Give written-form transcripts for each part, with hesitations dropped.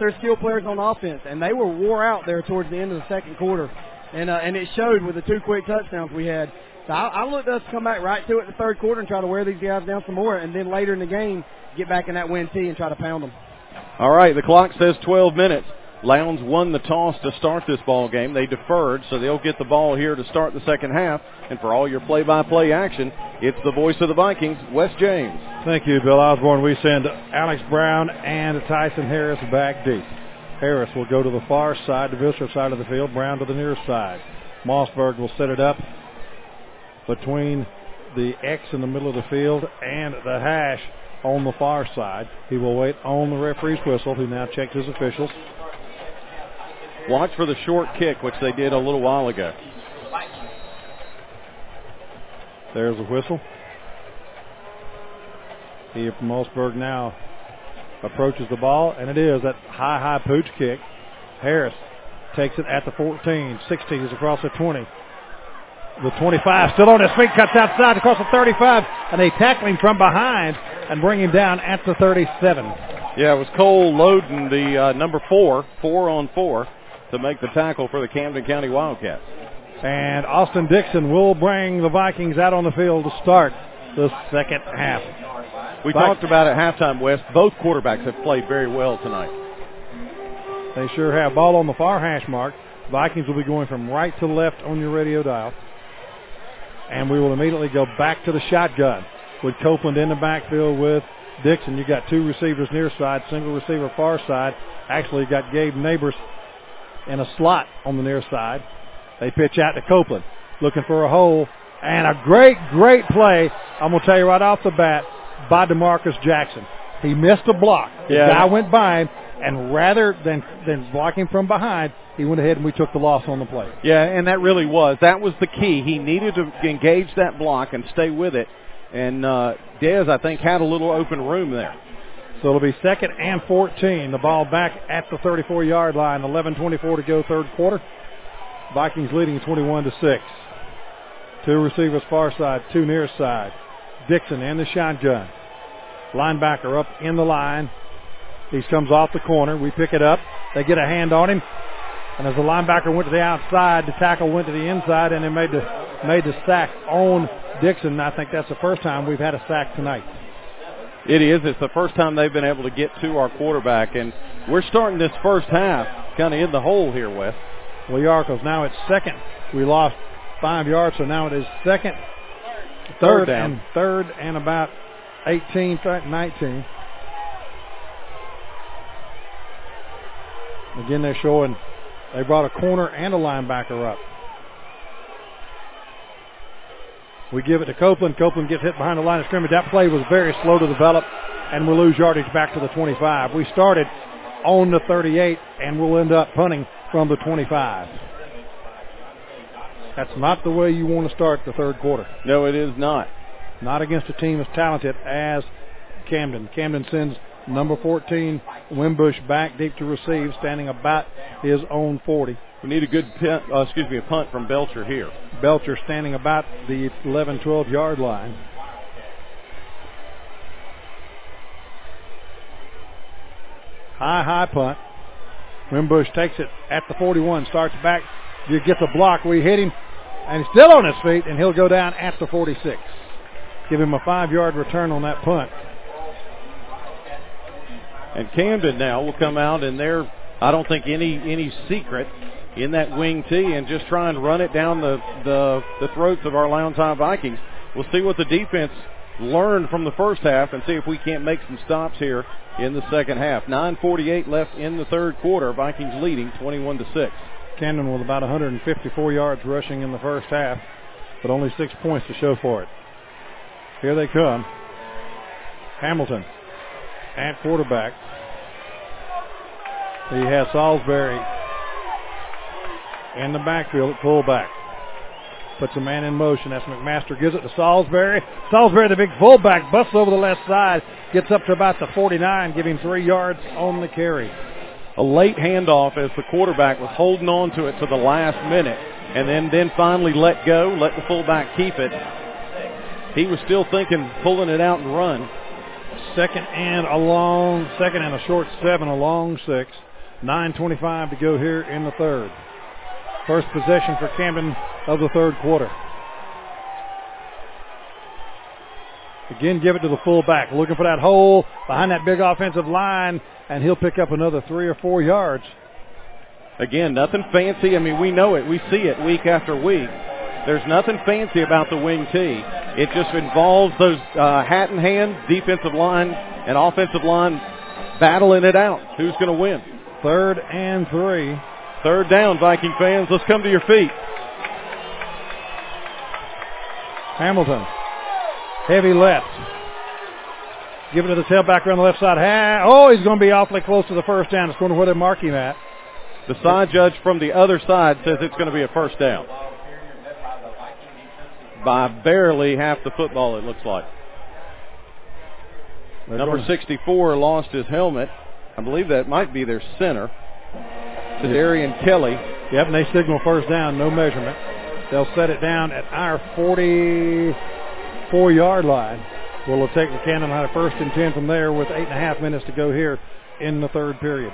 their skill players on offense, and they were wore out there towards the end of the second quarter. And it showed with the 2 quick touchdowns we had. So I looked us to come back right to it in the third quarter and try to wear these guys down some more, and then later in the game, get back in that win tee and try to pound them. All right, the clock says 12 minutes. Lowndes won the toss to start this ball game. They deferred, so they'll get the ball here to start the second half. And for all your play-by-play action, it's the voice of the Vikings, Wes James. Thank you, Bill Osborne. We send Alex Brown and Tyson Harris back deep. Harris will go to the far side, the visitor side of the field. Brown to the near side. Mossberg will set it up between the X in the middle of the field and the hash on the far side. He will wait on the referee's whistle, who now checks his officials. Watch for the short kick, which they did a little while ago. There's the whistle. Here from Mossberg now approaches the ball, and it is that high pooch kick. Harris takes it at the 14. 16 is across the 20. The 25 still on his feet, cuts outside across the 35, and they tackle him from behind and bring him down at the 37. Yeah, it was Cole Loden, the number 4 on 4, to make the tackle for the Camden County Wildcats. And Austin Dixon will bring the Vikings out on the field to start the second half. We talked about at halftime, Wes. Both quarterbacks have played very well tonight. They sure have. Ball on the far hash mark. Vikings will be going from right to left on your radio dial. And we will immediately go back to the shotgun with Copeland in the backfield with Dixon. You got 2 receivers near side, single receiver far side. Actually, you got Gabe Neighbors in a slot on the near side. They pitch out to Copeland, looking for a hole. And a great play, I'm going to tell you right off the bat, by DeMarcus Jackson. He missed a block. The guy went by him, and rather than blocking from behind, he went ahead and we took the loss on the play. Yeah, and that really was. That was the key. He needed to engage that block and stay with it. And Dez, I think, had a little open room there. So it'll be 2nd and 14. The ball back at the 34-yard line. 11:24 to go, third quarter. Vikings leading 21-6. 2 receivers far side, 2 near side. Dixon in the shotgun. Linebacker up in the line. He comes off the corner. We pick it up. They get a hand on him. And as the linebacker went to the outside, the tackle went to the inside, and they made the sack on Dixon. I think that's the first time we've had a sack tonight. It is. It's the first time they've been able to get to our quarterback. And we're starting this first half kind of in the hole here, Wes. We are, because now it's second. We lost 5 yards, so now it is second, third and about 18, 19. Again, they're showing they brought a corner and a linebacker up. We give it to Copeland. Copeland gets hit behind the line of scrimmage. That play was very slow to develop, and we'll lose yardage back to the 25. We started on the 38, and we'll end up punting from the 25. That's not the way you want to start the third quarter. No, it is not. Not against a team as talented as Camden. Camden sends number 14, Wimbush, back deep to receive, standing about his own 40. We need a punt from Belcher here. Belcher standing about the 11, 12-yard line. High punt. Wimbush takes it at the 41, starts back. You get the block. We hit him, and he's still on his feet, and he'll go down at the 46. Give him a 5-yard return on that punt. And Camden now will come out, and they're, I don't think any secret in that wing tee, and just try and run it down the throats of our Lowndes High Vikings. We'll see what the defense learned from the first half and see if we can't make some stops here in the second half. 9:48 left in the third quarter. Vikings leading 21-6. Camden with about 154 yards rushing in the first half, but only 6 points to show for it. Here they come. Hamilton at quarterback. He has Salisbury in the backfield at fullback. Puts a man in motion. That's McMaster. Gives it to Salisbury. Salisbury, the big fullback, busts over the left side. Gets up to about the 49, giving 3 yards on the carry. A late handoff as the quarterback was holding on to it to the last minute, and then finally let go, let the fullback keep it. He was still thinking pulling it out and run. Second and a short 7, a long 6. 9:25 to go here in the third. First possession for Camden of the third quarter. Again, give it to the fullback, looking for that hole behind that big offensive line, and he'll pick up another 3 or 4 yards. Again, nothing fancy. I mean, we know it. We see it week after week. There's nothing fancy about the wing tee. It just involves those hat in hand, defensive line and offensive line battling it out. Who's going to win? 3rd and 3. Third down, Viking fans. Let's come to your feet. Hamilton. Heavy left. Give it to the tailback around the left side. He's going to be awfully close to the first down. It's going to where they mark him at. The side judge from the other side says it's going to be a first down. By barely half the football, it looks like. Number 64 lost his helmet. I believe that might be their center. To Darian Kelly. Yep, and they signal first down, no measurement. They'll set it down at our 44-yard line. We'll take the Camden on a 1st and 10 from there with 8.5 minutes to go here in the third period.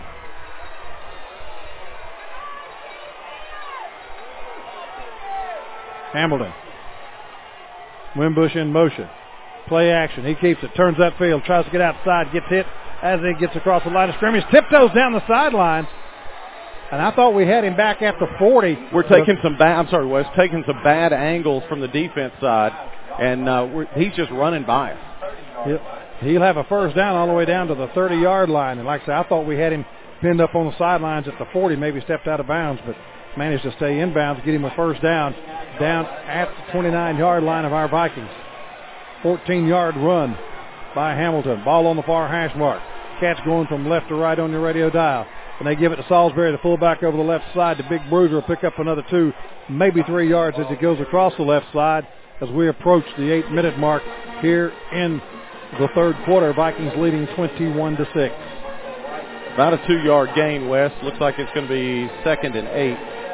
Hamilton. Wimbush in motion. Play action. He keeps it. Turns upfield. Tries to get outside. Gets hit as he gets across the line of scrimmage. Tiptoes down the sideline. And I thought we had him back at the 40. We're taking some bad, Wes, taking some bad angles from the defense side. And he's just running by us. He'll have a first down all the way down to the 30-yard line. And like I said, I thought we had him pinned up on the sidelines at the 40, maybe stepped out of bounds, but managed to stay inbounds, get him a first down at the 29-yard line of our Vikings. 14-yard run by Hamilton. Ball on the far hash mark. Cats going from left to right on your radio dial. And they give it to Salisbury, the fullback over the left side. The big bruiser will pick up another 2, maybe 3 yards as he goes across the left side as we approach the 8-minute mark here in the third quarter. Vikings leading 21-6. About a 2-yard gain, Wes. Looks like it's going to be 2nd and 8.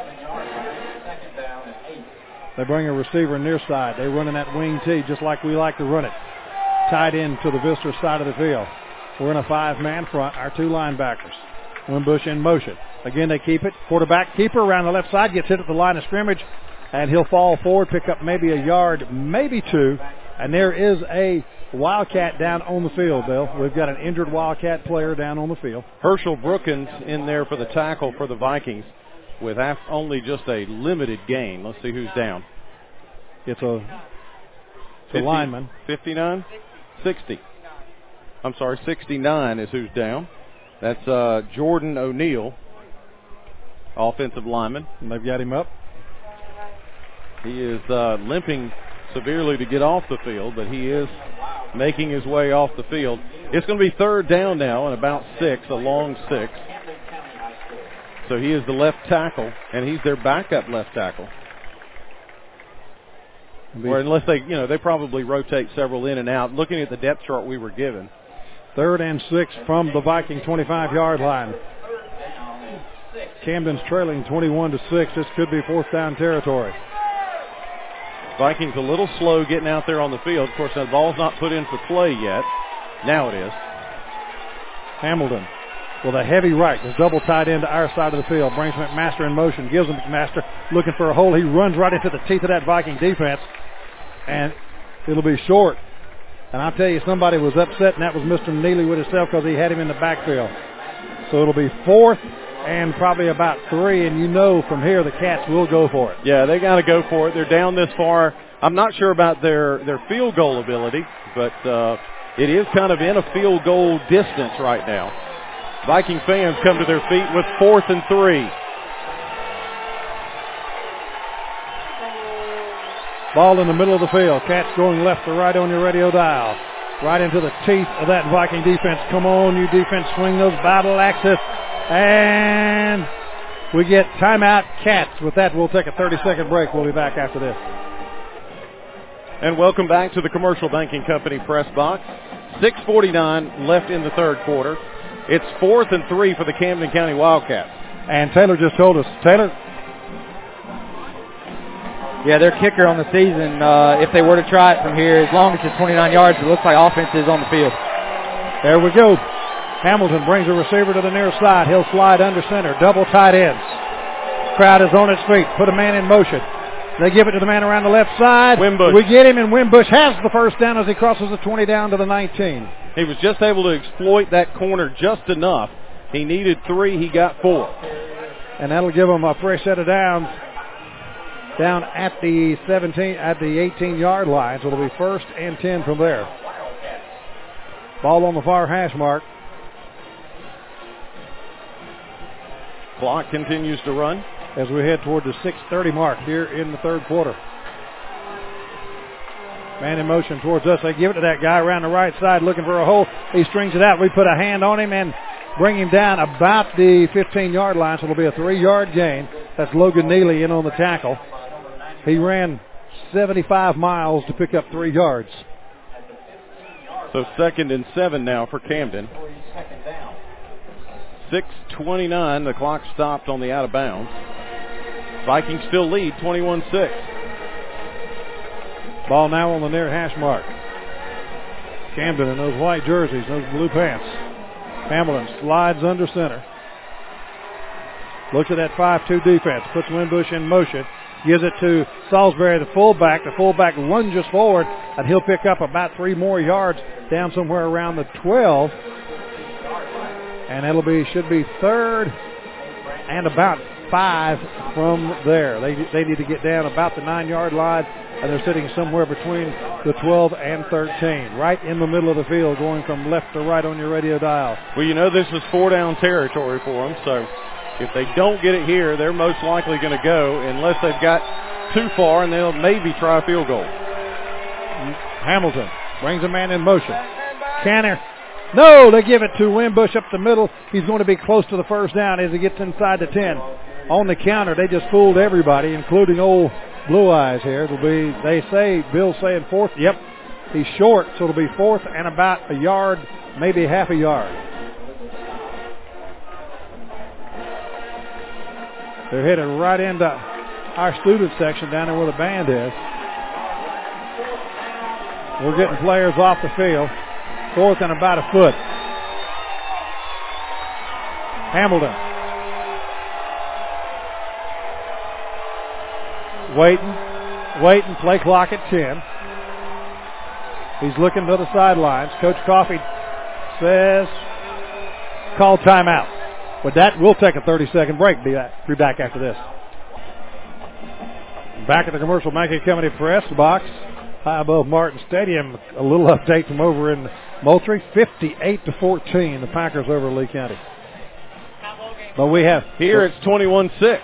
They bring a receiver near side. They run in that wing tee just like we like to run it. Tied in to the visitor side of the field. We're in a 5-man front. Our 2 linebackers. Wimbush in motion. Again, they keep it. Quarterback keeper around the left side. Gets hit at the line of scrimmage. And he'll fall forward, pick up maybe a yard, maybe 2. And there is a Wildcat down on the field, Bill. We've got an injured Wildcat player down on the field. Herschel Brookins in there for the tackle for the Vikings with only just a limited gain. Let's see who's down. It's a lineman. 59? 60. I'm sorry, 69 is who's down. That's Jordan O'Neill, offensive lineman. And they've got him up. He is limping severely to get off the field, but he is making his way off the field. It's going to be 3rd down now and about 6, a long 6. So he is the left tackle, and he's their backup left tackle. Or unless they probably rotate several in and out. Looking at the depth chart we were given. 3rd and 6 from the Viking 25-yard line. Camden's trailing 21-6. This could be 4th down territory. Vikings a little slow getting out there on the field. Of course, the ball's not put in for play yet. Now it is. Hamilton with a heavy right. Is double tied into our side of the field. Brings McMaster in motion. Gives him McMaster looking for a hole. He runs right into the teeth of that Viking defense. And it'll be short. And I'll tell you, somebody was upset, and that was Mr. Neely with himself because he had him in the backfield. So it'll be 4th and probably about 3, and you know from here the Cats will go for it. Yeah, they got to go for it. They're down this far. I'm not sure about their field goal ability, but it is kind of in a field goal distance right now. Viking fans come to their feet with 4th and 3. Ball in the middle of the field. Cats going left to right on your radio dial. Right into the teeth of that Viking defense. Come on, you defense, swing those battle axes. And we get timeout, Cats. With that, we'll take a 30-second break. We'll be back after this. And welcome back to the Commercial Banking Company press box. 6:49 left in the third quarter. It's 4th and 3 for the Camden County Wildcats. And Taylor just told us. Taylor? Yeah, their kicker on the season, if they were to try it from here, as long as it's 29 yards, it looks like offense is on the field. There we go. Hamilton brings a receiver to the near side. He'll slide under center. Double tight ends. Crowd is on its feet. Put a man in motion. They give it to the man around the left side. Wimbush. We get him, and Wimbush has the first down as he crosses the 20 down to the 19. He was just able to exploit that corner just enough. He needed 3. He got 4. And that'll give him a fresh set of downs down at the 18-yard line. So it'll be 1st and 10 from there. Ball on the far hash mark. Clock continues to run as we head toward the 6:30 mark here in the third quarter. Man in motion towards us. They give it to that guy around the right side looking for a hole. He strings it out. We put a hand on him and bring him down about the 15-yard line, so it'll be a 3-yard gain. That's Logan Neely in on the tackle. He ran 75 miles to pick up 3 yards. So 2nd and 7 now for Camden. 6:29, the clock stopped on the out of bounds. Vikings still lead 21-6. Ball now on the near hash mark. Camden in those white jerseys, those blue pants. Hamilton slides under center. Looks at that 5-2 defense. Puts Wimbush in motion. Gives it to Salisbury, the fullback. The fullback lunges forward, and he'll pick up about 3 more yards down somewhere around the 12. And should be 3rd and about 5 from there. They need to get down about the 9-yard line, and they're sitting somewhere between the 12 and 13, right in the middle of the field, going from left to right on your radio dial. Well, you know this is 4-down territory for them, so if they don't get it here, they're most likely going to go unless they've got too far, and they'll maybe try a field goal. Hamilton brings a man in motion. Canner. No, they give it to Wimbush up the middle. He's going to be close to the first down as he gets inside the 10. On the counter, they just fooled everybody, including old Blue Eyes here. It'll be, Bill's saying 4th. Yep, he's short, so it'll be 4th and about a yard, maybe half a yard. They're headed right into our student section down there where the band is. We're getting players off the field. 4th and about a foot. Hamilton. Waiting, play clock at 10. He's looking to the sidelines. Coach Coffey says, call timeout. With that, we'll take a 30-second break. Be back after this. Back at the Commercial Banking Company press box, high above Martin Stadium. A little update from over in Moultrie, 58-14, the Packers over Lee County. But we have here it's 21-6.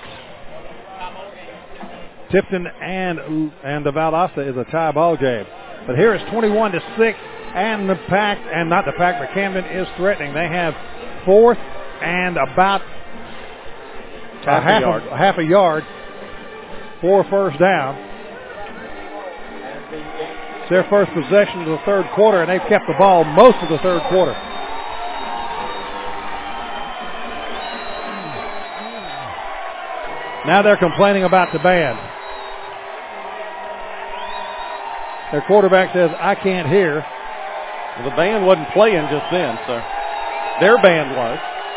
Tipton and the Valdosta is a tie ball game. But here it's 21-6, and but Camden is threatening. They have 4th and about half a yard for first down. It's their first possession of the third quarter, and they've kept the ball most of the third quarter. Now they're complaining about the band. Their quarterback says, I can't hear. Well, the band wasn't playing just then, so their band was.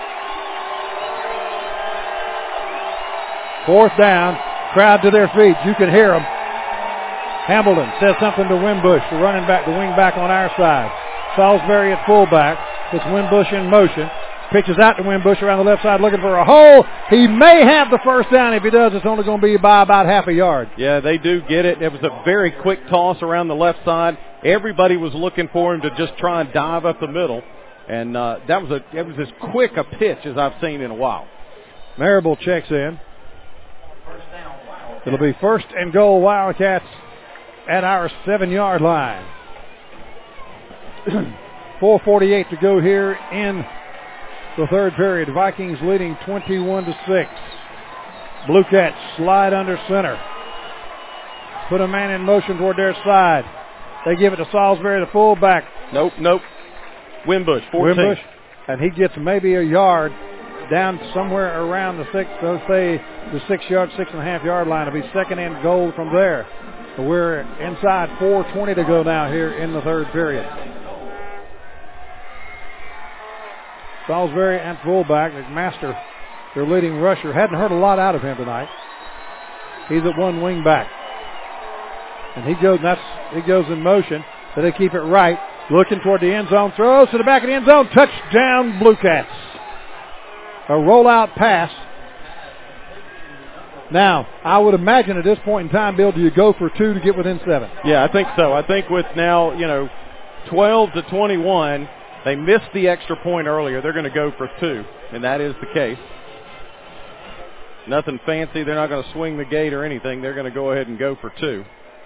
4th down, crowd to their feet. You can hear them. Hamilton says something to Wimbush, the running back, the wing back on our side. Salisbury at fullback. Puts Wimbush in motion. Pitches out to Wimbush around the left side looking for a hole. He may have the first down. If he does, it's only going to be by about half a yard. Yeah, they do get it. It was a very quick toss around the left side. Everybody was looking for him to just try and dive up the middle. And that was as quick a pitch as I've seen in a while. Marable checks in. It'll be 1st and goal Wildcats at our 7-yard line. 4:48 to go here in the third period. Vikings leading 21-6. Blue Cats slide under center. Put a man in motion toward their side. They give it to Salisbury, the fullback. Nope. Wimbush, 14. Wimbush, and he gets maybe a yard down somewhere around the 6.5 yard line. It'll be 2nd and goal from there. So we're inside 4:20 to go now here in the third period. Salisbury at fullback. McMaster, their leading rusher, hadn't heard a lot out of him tonight. He's at one wing back. And he goes in motion. So they keep it right. Looking toward the end zone. Throws to the back of the end zone. Touchdown, Blue Cats. A rollout pass. Now, I would imagine at this point in time, Bill, do you go for 2 to get within 7? Yeah, I think so. I think with now, 12-21, they missed the extra point earlier. They're going to go for 2, and that is the case. Nothing fancy. They're not going to swing the gate or anything. They're going to go ahead and go for 2.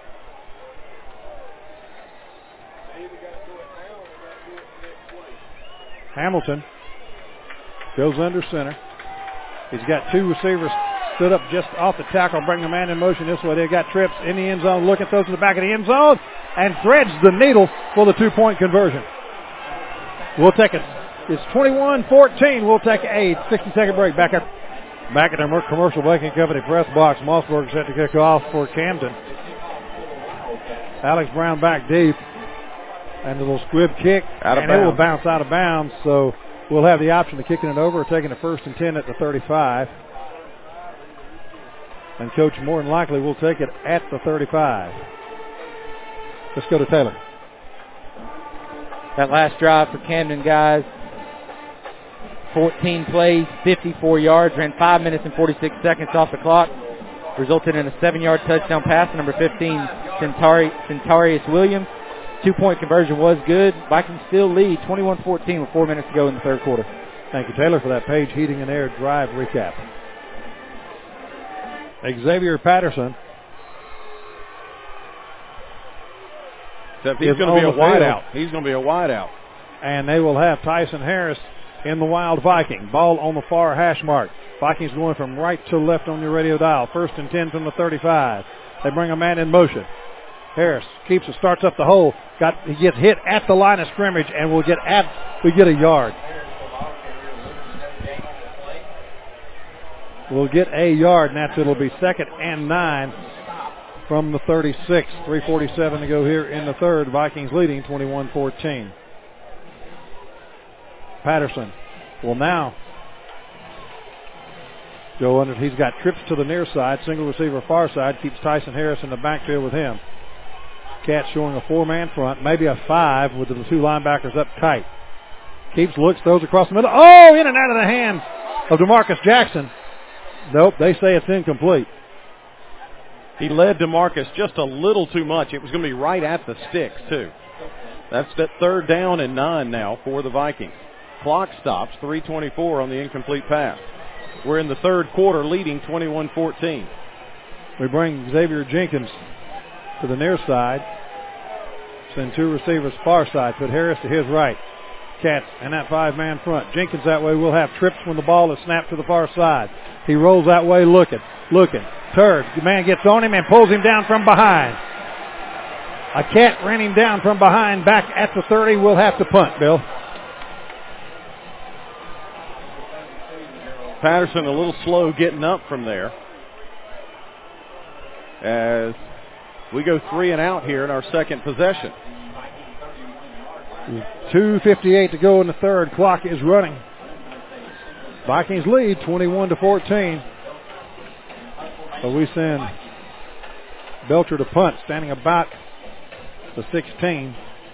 Hamilton goes under center. He's got 2 receivers stood up just off the tackle, bring the man in motion this way. They've got trips in the end zone, looking, throws to the back of the end zone, and threads the needle for the 2-point conversion. We'll take it. It's 21-14. We'll take a 60-second break. Back at our Commercial Banking Company press box. Mossberg set to kick off for Camden. Alex Brown back deep. And a little squib kick, and it will bounce out of bounds, so we'll have the option of kicking it over or taking it 1st and 10 at the 35. And Coach more than likely will take it at the 35. Let's go to Taylor. That last drive for Camden, guys, 14 plays, 54 yards, ran 5 minutes and 46 seconds off the clock, resulted in a 7-yard touchdown pass to number 15, Centarius Williams. 2-point conversion was good. Vikings still lead 21-14 with 4 minutes to go in the third quarter. Thank you, Taylor, for that Page Heating and Air drive recap. Xavier Patterson. Except he's going to be a wideout. He's going to be a wideout. And they will have Tyson Harris in the Wild Viking. Ball on the far hash mark. Vikings going from right to left on your radio dial. 1st and 10 from the 35. They bring a man in motion. Harris keeps it, starts up the hole. He gets hit at the line of scrimmage, and we get a yard. We'll get a yard, and it'll be 2nd and 9 from the 36. 3:47 to go here in the third. Vikings leading 21-14. Patterson will now go under. He's got trips to the near side, single receiver far side, keeps Tyson Harris in the backfield with him. Cats showing a 4-man front, maybe a 5 with the 2 linebackers up tight. Keeps, looks, throws across the middle. Oh, in and out of the hands of DeMarcus Jackson. Nope, they say it's incomplete. He led DeMarcus just a little too much. It was going to be right at the sticks, too. That's that 3rd down and 9 now for the Vikings. Clock stops, 3:24 on the incomplete pass. We're in the third quarter, leading 21-14. We bring Xavier Jenkins to the near side. Send 2 receivers far side. Put Harris to his right. Cats and that 5-man front. Jenkins that way will have trips when the ball is snapped to the far side. He rolls that way looking. Turd. The man gets on him and pulls him down from behind. A Cat ran him down from behind back at the 30. We'll have to punt, Bill. Patterson a little slow getting up from there. As we go 3 and out here in our second possession. 2:58 to go in the third. Clock is running. Vikings lead 21-14. So we send Belcher to punt, standing about the 16.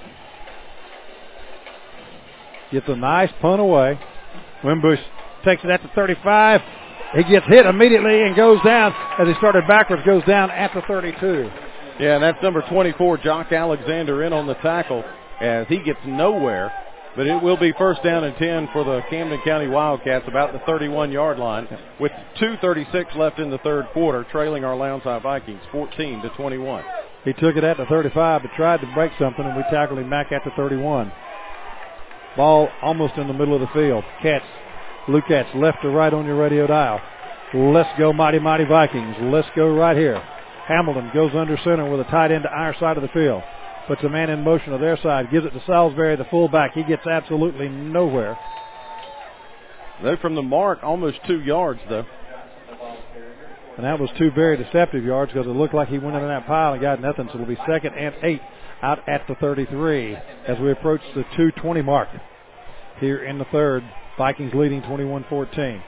Gets a nice punt away. Wimbush takes it at the 35. He gets hit immediately and goes down. As he started backwards, goes down at the 32. Yeah, and that's number 24, Jock Alexander, in on the tackle as he gets nowhere. But it will be 1st down and 10 for the Camden County Wildcats, about the 31-yard line, with 2:36 left in the third quarter, trailing our Lowndes High Vikings 14-21. He took it at the 35, but tried to break something, and we tackled him back at the 31. Ball almost in the middle of the field. Blue Cats left to right on your radio dial. Let's go, mighty, mighty Vikings. Let's go right here. Hamilton goes under center with a tight end to our side of the field. Puts a man in motion to their side. Gives it to Salisbury, the fullback. He gets absolutely nowhere. They're from the mark, almost 2 yards, though. And that was 2 very deceptive yards because it looked like he went into that pile and got nothing. So it'll be 2nd and 8 out at the 33 as we approach the 2:20 mark here in the third. Vikings leading 21-14.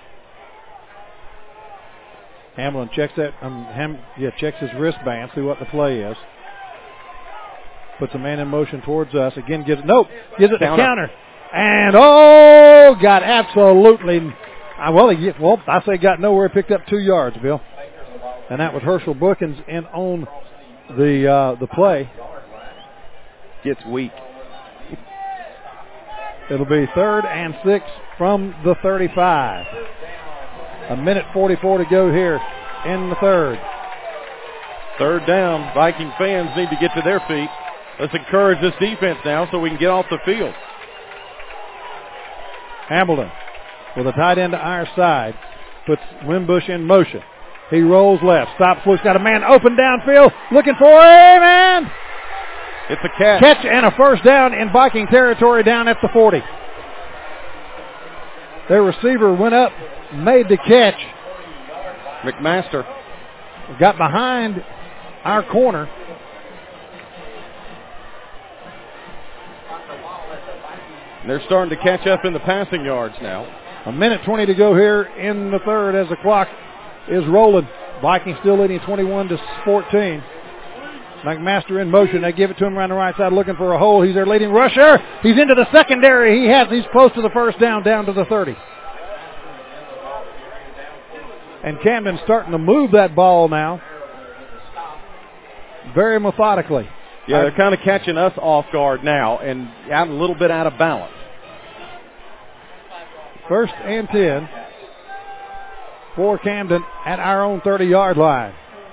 Hamlin checks that. Checks his wristband, see what the play is. Puts a man in motion towards us. Again, gives it the counter. And got absolutely. I say got nowhere. Picked up 2 yards, Bill. And that was Herschel Bookins in on the play. Gets weak. It'll be 3rd and 6 from the 35. 1:44 to go here in the third. 3rd down. Viking fans need to get to their feet. Let's encourage this defense now so we can get off the field. Hamilton with a tight end to our side. Puts Wimbush in motion. He rolls left. Stops loose. Got a man open downfield. Looking for a man. It's a catch. Catch and a first down in Viking territory down at the 40. Their receiver went up, made the catch. McMaster got behind our corner. They're starting to catch up in the passing yards now. 1:20 to go here in the third as the clock is rolling. Vikings still leading 21-14. McMaster in motion. They give it to him around the right side looking for a hole. He's their leading rusher. He's into the secondary. He's close to the first down to the 30. And Camden's starting to move that ball now very methodically. Yeah, they're kind of catching us off guard now and a little bit out of balance. 1st and 10 for Camden at our own 30-yard line.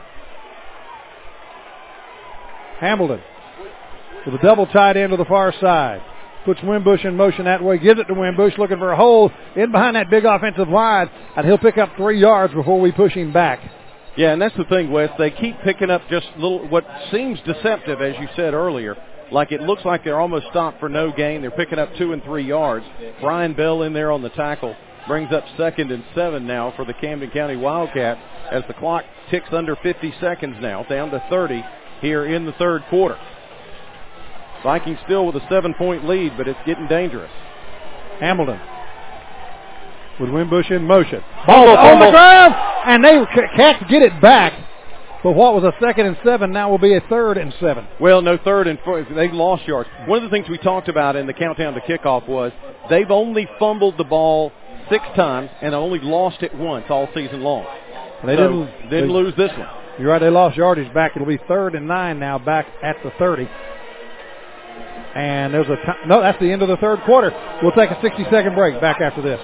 Hamilton with a double tight end to the far side. Puts Wimbush in motion that way. Gives it to Wimbush looking for a hole in behind that big offensive line. And he'll pick up 3 yards before we push him back. Yeah, and that's the thing, Wes. They keep picking up just what seems deceptive, as you said earlier. Like it looks like they're almost stopped for no gain. They're picking up 2 and 3 yards. Brian Bell in there on the tackle. Brings up 2nd and 7 now for the Camden County Wildcats as the clock ticks under 50 seconds now, down to 30 here in the third quarter. Vikings still with a 7-point lead, but it's getting dangerous. Hamilton with Wimbush in motion. Ball on the ground, and they can't get it back. But what was a 2nd and 7 now will be a 3rd and 7. Well, no 3rd and 4. They lost yards. One of the things we talked about in the countdown to kickoff was they've only fumbled the ball 6 times and only lost it once all season long. They didn't lose this one. You're right, they lost yardage back. It'll be 3rd and 9 now back at the 30. And there's that's the end of the third quarter. We'll take a 60-second break back after this.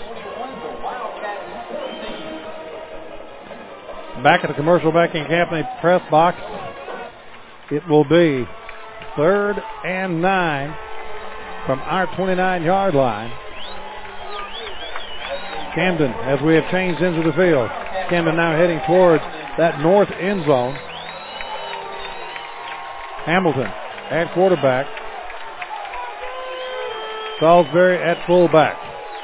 Back at the Commercial Banking Company press box. It will be 3rd and 9 from our 29-yard line. Camden, as we have changed into the field. Camden now heading towards that north end zone. Hamilton at quarterback. Salisbury at fullback.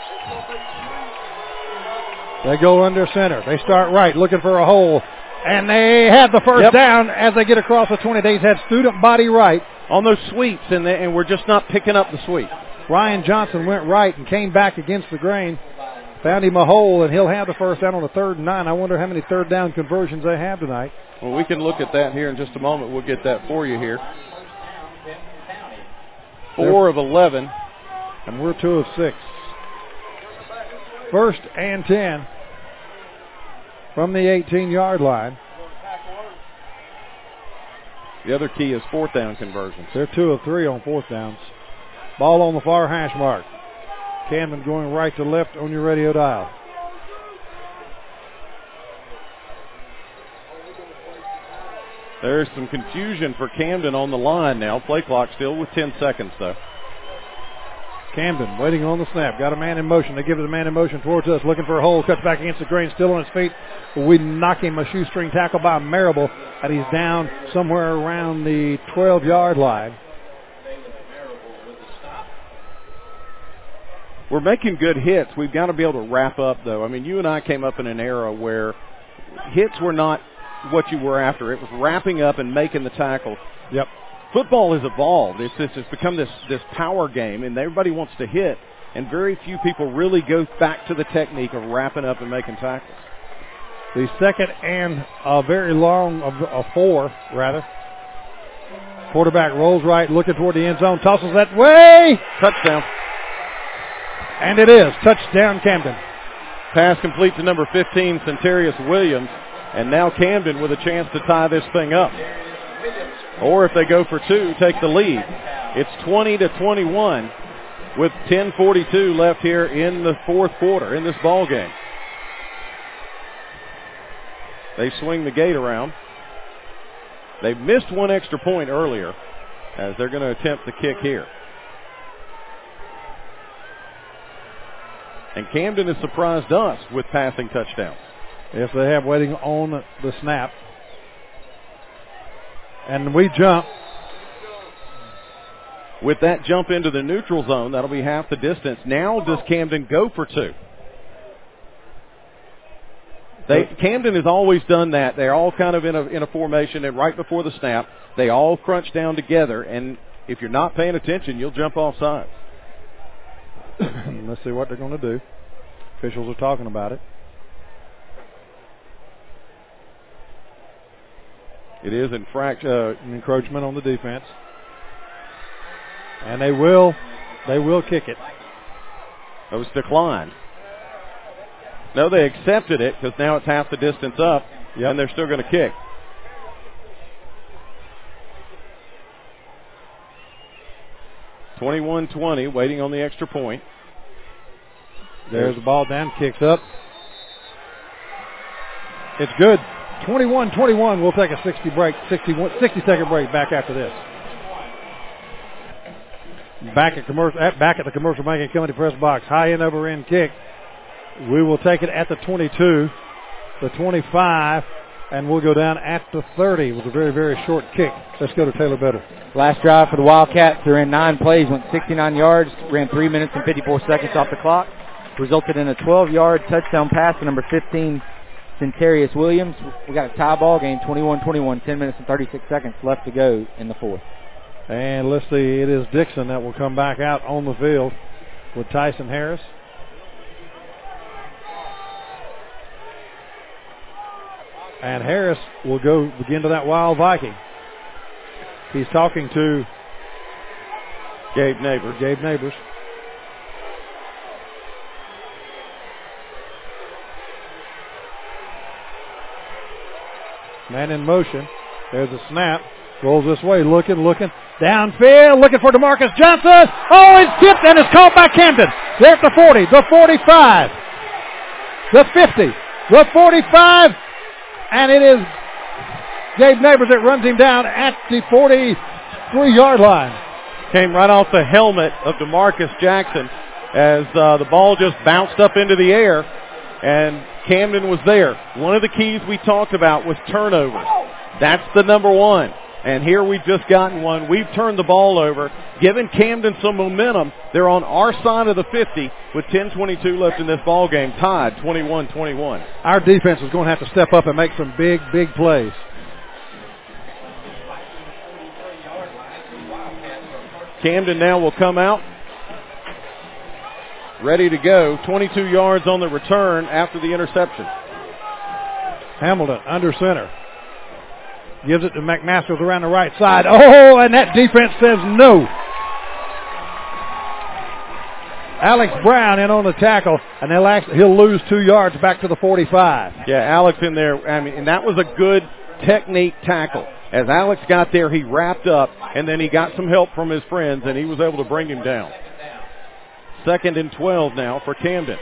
They go under center. They start right, looking for a hole. And they have the first down as they get across the 20. They had student body right. On those sweeps, and we're just not picking up the sweep. Ryan Johnson went right and came back against the grain. Found him a hole, and he'll have the first down on the 3rd and 9. I wonder how many 3rd down conversions they have tonight. Well, we can look at that here in just a moment. We'll get that for you here. 4 of 11. And we're 2 of 6. 1st and 10 from the 18-yard line. The other key is 4th down conversions. They're 2 of 3 on 4th downs. Ball on the far hash mark. Camden going right to left on your radio dial. There's some confusion for Camden on the line now. Play clock still with 10 seconds, though. Camden waiting on the snap. Got a man in motion. They give it a man in motion towards us. Looking for a hole. Cuts back against the grain. Still on his feet. We knock him a shoestring tackle by Marable. And he's down somewhere around the 12-yard line. We're making good hits. We've got to be able to wrap up, though. I mean, you and I came up in an era where hits were not what you were after. It was wrapping up and making the tackle. Yep. Football has evolved. It's become this power game, and everybody wants to hit. and very few people really go back to the technique of wrapping up and making tackles. The second and a very long, a 4, rather. Quarterback rolls right, looking toward the end zone, tosses that way. Touchdown. And it is. Touchdown, Camden. Pass complete to number 15, Centarius Williams. And now Camden with a chance to tie this thing up. Or if they go for 2, take the lead. It's 20-21 with 10:42 left here in the fourth quarter in this ball game. They swing the gate around. They missed one extra point earlier as they're going to attempt the kick here. And Camden has surprised us with passing touchdowns. Yes, they have, waiting on the snap. And we jump. With that jump into the neutral zone, that'll be half the distance. Now does Camden go for 2? Camden has always done that. They're all kind of in a formation, and right before the snap, they all crunch down together, and if you're not paying attention, you'll jump off sides. Let's see what they're going to do. Officials are talking about it. It is encroachment on the defense. And they will kick it. It was declined. No, they accepted it because now it's half the distance up, and they're still going to kick. (21-20), waiting on the extra point. There's the ball down, kicks up. It's good. 21-21. We'll take a 60-second break back after this. Back at the commercial banking company press box. High end over end kick. We will take it at the 22, the 25, and we'll go down at the 30 with a very, very short kick. Let's go to Taylor Bettle. Last drive for the Wildcats. They ran 9 plays, went 69 yards, ran 3 minutes and 54 seconds off the clock. Resulted in a 12-yard touchdown pass to number 15, Centarius Williams. We got a tie ball game, 21-21, 10 minutes and 36 seconds left to go in the fourth. And let's see, it is Dixon that will come back out on the field with Tyson Harris. And Harris will go begin to that Wild Viking. He's talking to Gabe Neighbors. Man in motion. There's a snap. Rolls this way, looking. Downfield, looking for DeMarcus Johnson. Oh, it's tipped and it's caught by Camden. They're at the 40, the 45, the 50, the 45, and it is Gabe Neighbors that runs him down at the 43-yard line. Came right off the helmet of DeMarcus Jackson as the ball just bounced up into the air, and Camden was there. One of the keys we talked about was turnovers. That's the number one. And here we've just gotten one. We've turned the ball over, given Camden some momentum. They're on our side of the 50 with 10:22 left in this ball game, tied 21-21. Our defense is going to have to step up and make some big, big plays. Camden now will come out, ready to go. 22 yards on the return after the interception. Hamilton under center. Gives it to McMasters around the right side. Oh, and that defense says no. Alex Brown in on the tackle, and he'll lose 2 yards back to the 45. Yeah, Alex in there. And that was a good technique tackle. As Alex got there, he wrapped up, and then he got some help from his friends, and he was able to bring him down. 2nd and 12 now for Camden.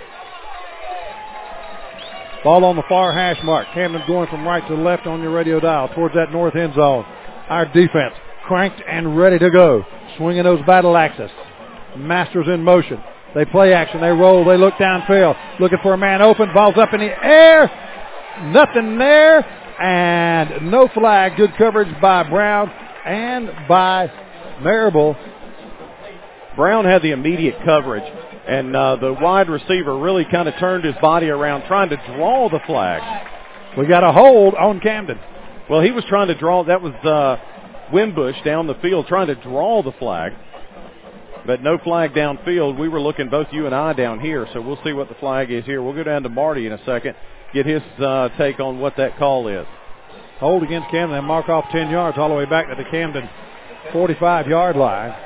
Ball on the far hash mark. Camden going from right to left on your radio dial towards that north end zone. Our defense cranked and ready to go. Swinging those battle axes. Masters in motion. They play action. They roll. They look downfield. Looking for a man open. Ball's up in the air. Nothing there. And no flag. Good coverage by Brown and by Marable. Brown had the immediate coverage. And the wide receiver really kind of turned his body around trying to draw the flag. We got a hold on Camden. Well, he was trying to draw. That was Wimbush down the field trying to draw the flag. but no flag downfield. We were looking, both you and I, down here, so we'll see what the flag is here. We'll go down to Marty in a second, get his take on what that call is. Hold against Camden and mark off 10 yards all the way back to the Camden 45-yard line.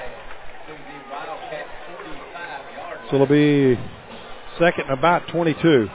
So it'll be second and about 22.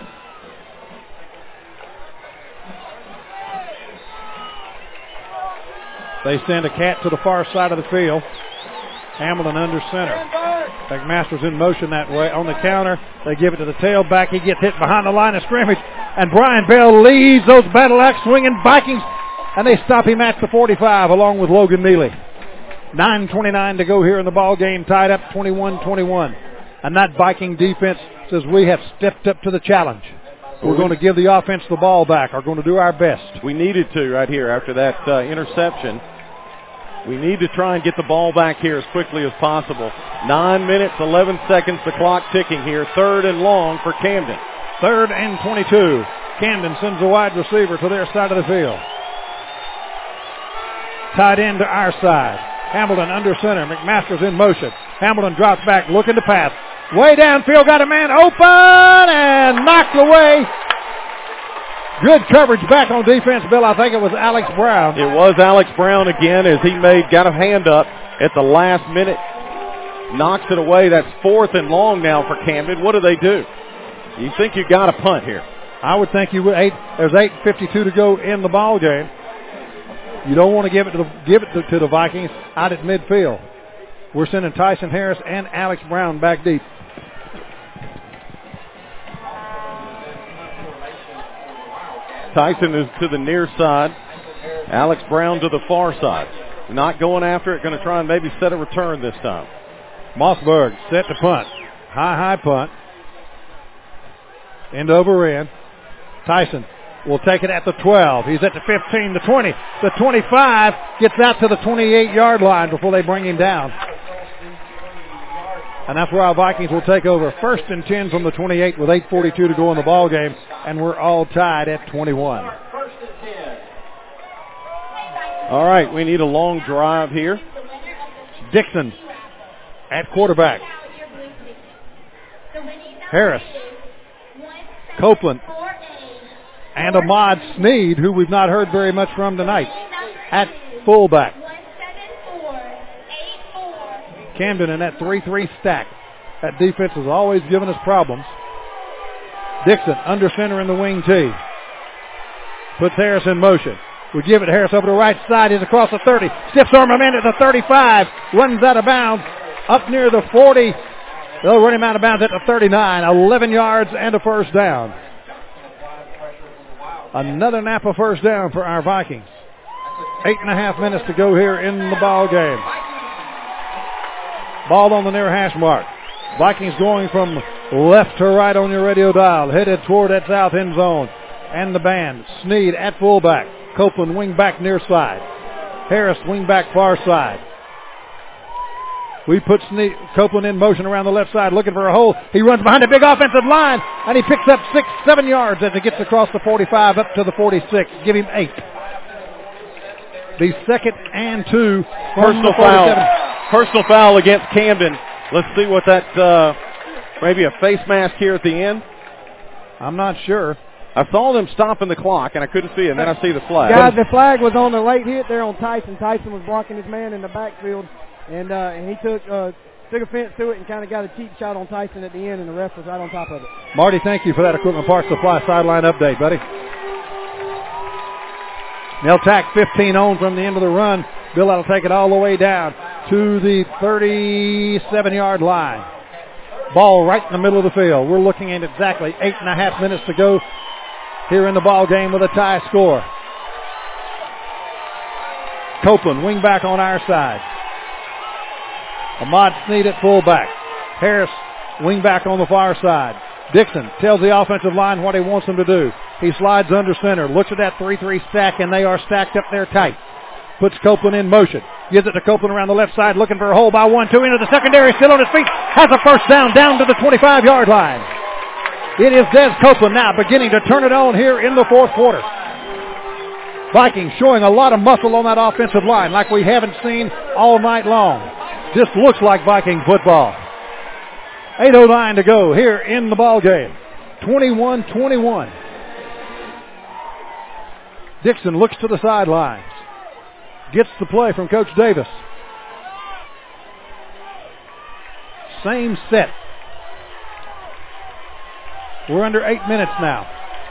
They send a cat to the far side of the field. Hamilton under center. McMaster's in motion that way. On the counter, they give it to the tailback. He gets hit behind the line of scrimmage. And Brian Bell leads those battle axe swinging Vikings. And they stop him at the 45 along with Logan Neely. 9:29 to go here in the ball game. Tied up 21-21. And that Viking defense says we have stepped up to the challenge. We're going to give the offense the ball back. We're going to do our best. We needed to right here after that interception. We need to try and get the ball back here as quickly as possible. 9 minutes, 11 seconds, the clock ticking here. 3rd and long for Camden. 3rd and 22. Camden sends a wide receiver to their side of the field. Tied in to our side. Hamilton under center. McMaster's in motion. Hamilton drops back, looking to pass. Way downfield, got a man open and knocked away. Good coverage back on defense, Bill. I think it was Alex Brown. It was Alex Brown again as he got a hand up at the last minute. Knocks it away. That's 4th and long now for Camden. What do? You think you got a punt here? I would think you would. There's 8:52 to go in the ball game. You don't want to give it to the Vikings out at midfield. We're sending Tyson Harris and Alex Brown back deep. Tyson is to the near side. Alex Brown to the far side. Not going after it. Going to try and maybe set a return this time. Mossberg set to punt. High punt. End over end. Tyson will take it at the 12. He's at the 15, the 20, the 25. Gets out to the 28-yard line before they bring him down. And that's where our Vikings will take over. 1st and 10 from the 28 with 8:42 to go in the ball game. And we're all tied at 21. All right, we need a long drive here. Dixon at quarterback. Harris. Copeland. And Ahmad Sneed, who we've not heard very much from tonight, at fullback. Camden in that 3-3 stack. That defense has always given us problems. Dixon under center in the wing tee. Puts Harris in motion. We give it Harris over the right side. He's across the 30. Stiffs arm him in at the 35. Runs out of bounds up near the 40. They'll run him out of bounds at the 39. 11 yards and a first down. Another Napa first down for our Vikings. 8.5 minutes to go here in the ball game. Ball on the near hash mark. Vikings going from left to right on your radio dial. Headed toward that south end zone. And the band. Sneed at fullback. Copeland wing back near side. Harris wing back far side. We put Copeland in motion around the left side looking for a hole. He runs behind a big offensive line and he picks up 6-7 yards as he gets across the 45 up to the 46. Give him 8. The 2nd and 2. Personal foul. Personal foul against Camden. Let's see what that, maybe a face mask here at the end. I'm not sure. I saw them stopping the clock, and I couldn't see it, and then I see the flag. Guys, the flag was on the late hit there on Tyson. Tyson was blocking his man in the backfield, and he took offense to it and kind of got a cheap shot on Tyson at the end, and the ref was right on top of it. Marty, thank you for that Equipment Parts Supply sideline update, buddy. They'll tack 15 on from the end of the run. Bill, that'll take it all the way down to the 37-yard line. Ball right in the middle of the field. We're looking at exactly 8.5 minutes to go here in the ball game with a tie score. Copeland, wing back on our side. Ahmad Sneed at fullback. Harris, wing back on the far side. Dixon tells the offensive line what he wants them to do. He slides under center, looks at that 3-3 stack, and they are stacked up there tight. Puts Copeland in motion. Gives it to Copeland around the left side, looking for a hole by 1-2 into the secondary, still on his feet. Has a first down to the 25-yard line. It is Des Copeland now beginning to turn it on here in the fourth quarter. Vikings showing a lot of muscle on that offensive line like we haven't seen all night long. Just looks like Viking football. 8:09 to go here in the ball game. 21-21. Dixon looks to the sidelines. Gets the play from Coach Davis. Same set. We're under 8 minutes now.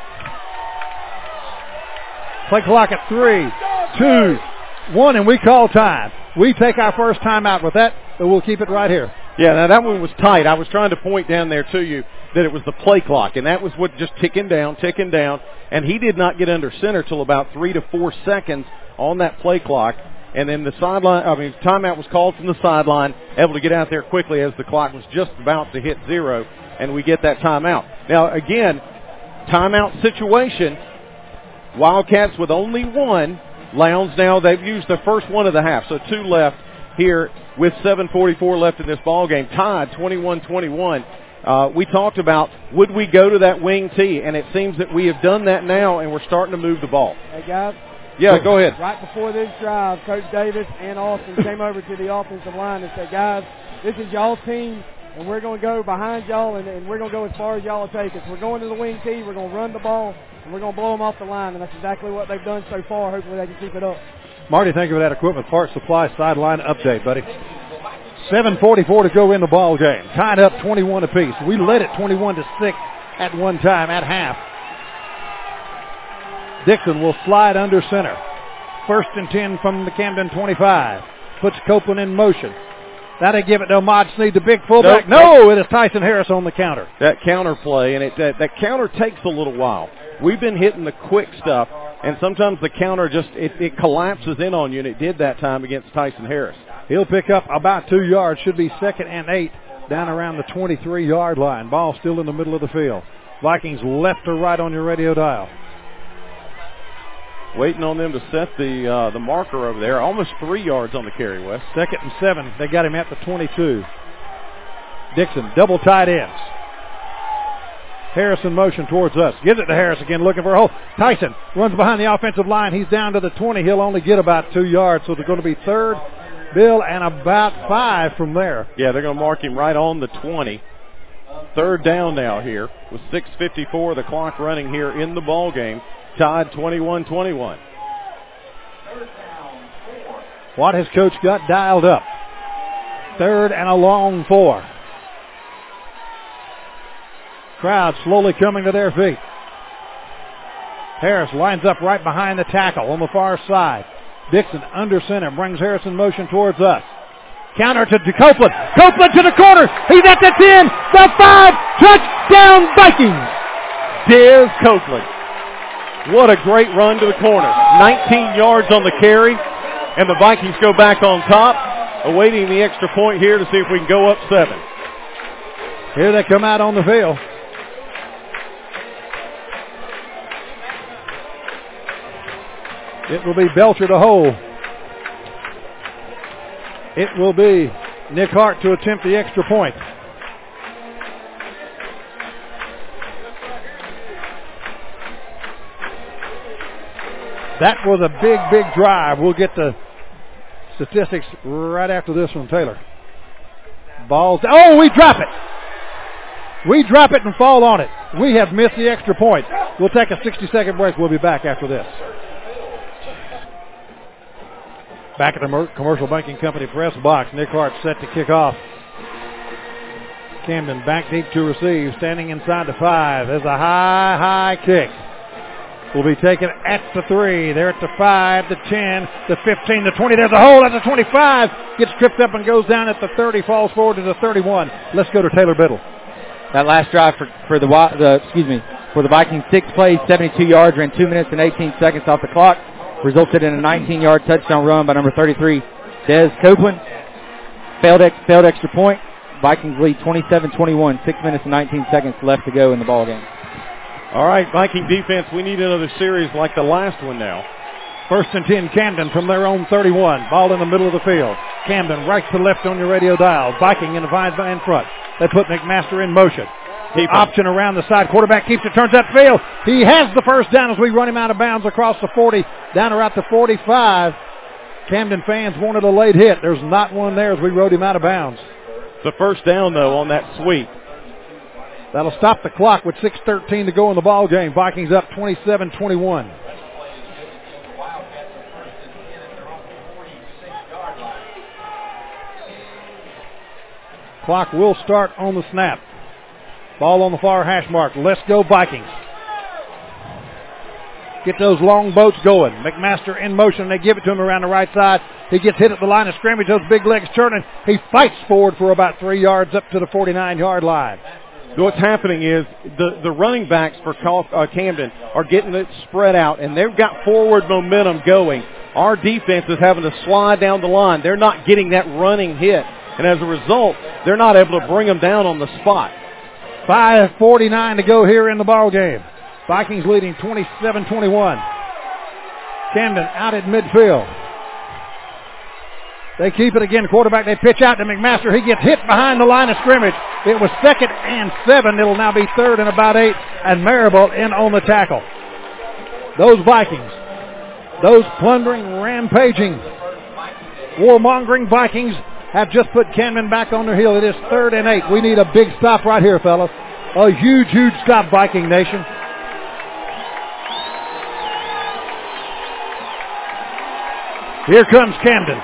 Play clock at 3, 2, 1, and we call time. We take our first timeout with that, but we'll keep it right here. Yeah, now that one was tight. I was trying to point down there to you that it was the play clock, and that was what just ticking down, and he did not get under center till about 3 to 4 seconds on that play clock, and then the timeout was called from the sideline, able to get out there quickly as the clock was just about to hit 0, and we get that timeout. Now, again, timeout situation, Wildcats with only 1. Lowndes now, they've used the first one of the half, so 2 left here with 7:44 left in this ball game, tied 21-21. We talked about, would we go to that wing tee, and it seems that we have done that now, and we're starting to move the ball. Hey, guys. Yeah, go ahead. Right before this drive, Coach Davis and Austin came over to the offensive line and said, guys, this is y'all's team, and we're going to go behind y'all, and we're going to go as far as y'all will take us. We're going to the wing tee, we're going to run the ball, and we're going to blow them off the line, and that's exactly what they've done so far. Hopefully they can keep it up. Marty, thank you for that equipment parts supply sideline update, buddy. 7:44 to go in the ball game. Tied up 21 apiece. We led it 21-6 at one time at half. Dixon will slide under center. 1st and 10 from the Camden 25. Puts Copeland in motion. That'll give it to Ahmad Sneed, the big fullback. No, it is Tyson Harris on the counter. That counter play, and that counter takes a little while. We've been hitting the quick stuff, and sometimes the counter just, it collapses in on you, and it did that time against Tyson Harris. He'll pick up about 2 yards. Should be 2nd and 8 down around the 23-yard line. Ball still in the middle of the field. Vikings left or right on your radio dial. Waiting on them to set the marker over there. Almost 3 yards on the carry, Wes. 2nd and 7. They got him at the 22. Dixon, double tight ends. Harris in motion towards us. Gives it to Harris again, looking for a hole. Tyson runs behind the offensive line. He's down to the 20. He'll only get about 2 yards, so they're going to be 3rd, Bill, and about 5 from there. Yeah, they're going to mark him right on the 20. 3rd down now here with 6:54 the clock running here in the ball game. Tied 21-21. What has Coach got dialed up? 3rd and a long 4. Crowd slowly coming to their feet. Harris lines up right behind the tackle on the far side. Dixon under center brings Harris in motion towards us. Counter to Copeland. Copeland to the corner. He's at the 10, the 5, touchdown Vikings. Des Copeland. What a great run to the corner. 19 yards on the carry, and the Vikings go back on top, awaiting the extra point here to see if we can go up 7. Here they come out on the field. It will be Belcher to hold. It will be Nick Hart to attempt the extra point. That was a big, big drive. We'll get the statistics right after this one, Taylor. Balls. Oh, we drop it. We drop it and fall on it. We have missed the extra point. We'll take a 60-second break. We'll be back after this. Back at the Commercial Banking Company press box. Nick Hart set to kick off. Camden back deep to receive. Standing inside the 5. There's a high kick. Will be taken at the 3. They're at the 5, the 10, the 15, the 20. There's a hole at the 25. Gets tripped up and goes down at the 30. Falls forward to the 31. Let's go to Taylor Biddle. That last drive for the Vikings, 6 plays, 72 yards, ran 2 minutes and 18 seconds off the clock. Resulted in a 19-yard touchdown run by number 33, Des Copeland. Failed extra point. Vikings lead 27-21. 6 minutes and 19 seconds left to go in the ball game. All right, Viking defense, we need another series like the last one now. 1st and 10, Camden from their own 31. Ball in the middle of the field. Camden right to left on your radio dial. Viking in the 5 in front. They put McMaster in motion. The option around the side. Quarterback keeps it, turns that field. He has the first down as we run him out of bounds across the 40, down around the 45. Camden fans wanted a late hit. There's not one there as we rode him out of bounds. It's a first down, though, on that sweep. That'll stop the clock with 6:13 to go in the ball game. Vikings up 27-21. Clock will start on the snap. Ball on the far hash mark. Let's go Vikings. Get those long boats going. McMaster in motion. They give it to him around the right side. He gets hit at the line of scrimmage. Those big legs turning. He fights forward for about 3 yards up to the 49-yard line. So what's happening is the running backs for Camden are getting it spread out, and they've got forward momentum going. Our defense is having to slide down the line. They're not getting that running hit, and as a result, they're not able to bring them down on the spot. 5:49 to go here in the ball game. Vikings leading 27-21. Camden out at midfield. They keep it again. Quarterback, they pitch out to McMaster. He gets hit behind the line of scrimmage. It was 2nd and 7. It'll now be 3rd and about 8. And Marable in on the tackle. Those Vikings, those plundering, rampaging, warmongering Vikings have just put Camden back on their heel. It is 3rd and 8. We need a big stop right here, fellas. A huge, huge stop, Viking Nation. Here comes Camden.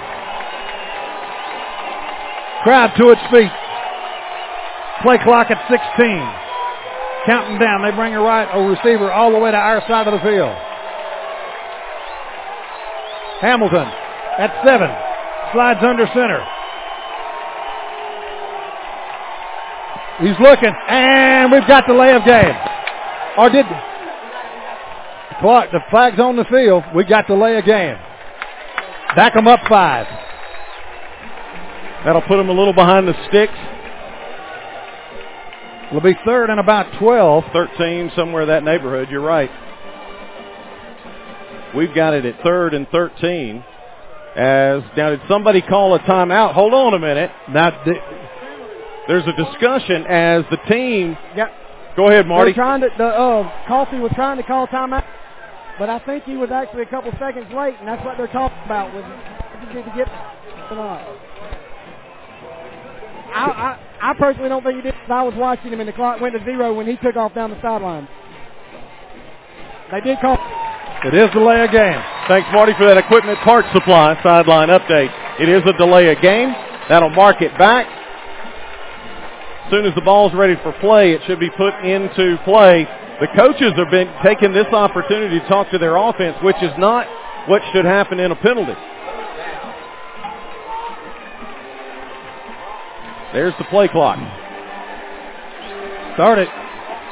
Crowd to its feet. Play clock at 16. Counting down. They bring a receiver all the way to our side of the field. Hamilton at 7. Slides under center. He's looking, and we've got delay of game. Or did the flag's on the field? We got delay of game. Back them up 5. That'll put them a little behind the sticks. It'll be 3rd and about 12. 13, somewhere in that neighborhood. You're right. We've got it at 3rd and 13. Now, did somebody call a timeout? Hold on a minute. There's a discussion as the team. Yeah. Go ahead, Marty. Coffey was trying to call timeout, but I think he was actually a couple seconds late, and that's what they're talking about. Was he did to get I personally don't think he did. I was watching him, and the clock went to 0 when he took off down the sideline. They did call. It is delay of game. Thanks, Marty, for that equipment parts supply sideline update. It is a delay of game. That'll mark it back. As soon as the ball's ready for play, it should be put into play. The coaches have been taking this opportunity to talk to their offense, which is not what should happen in a penalty. There's the play clock. Start it.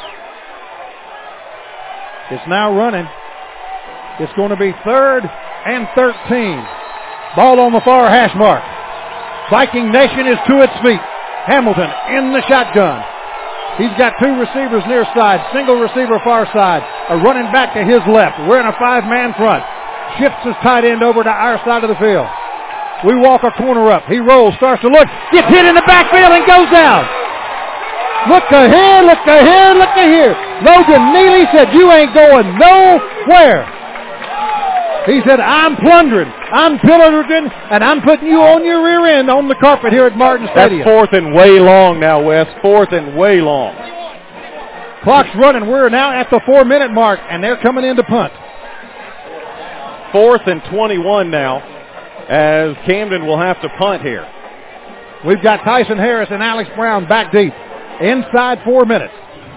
It's now running. It's going to be 3rd and 13. Ball on the far hash mark. Viking Nation is to its feet. Hamilton in the shotgun. He's got 2 receivers near side, single receiver far side, a running back to his left. We're in a 5-man front. Shifts his tight end over to our side of the field. We walk a corner up. He rolls, starts to look, gets hit in the backfield and goes down. Look ahead, look ahead, look ahead. Logan Neely said, "You ain't going nowhere." He said, "I'm plundering, I'm pillaging, and I'm putting you on your rear end on the carpet here at Martin Stadium." That's 4th and way long now, Wes. 4th and way long. Clock's running. We're now at the 4-minute mark, and they're coming in to punt. 4th and 21 now, as Camden will have to punt here. We've got Tyson Harris and Alex Brown back deep. Inside 4 minutes.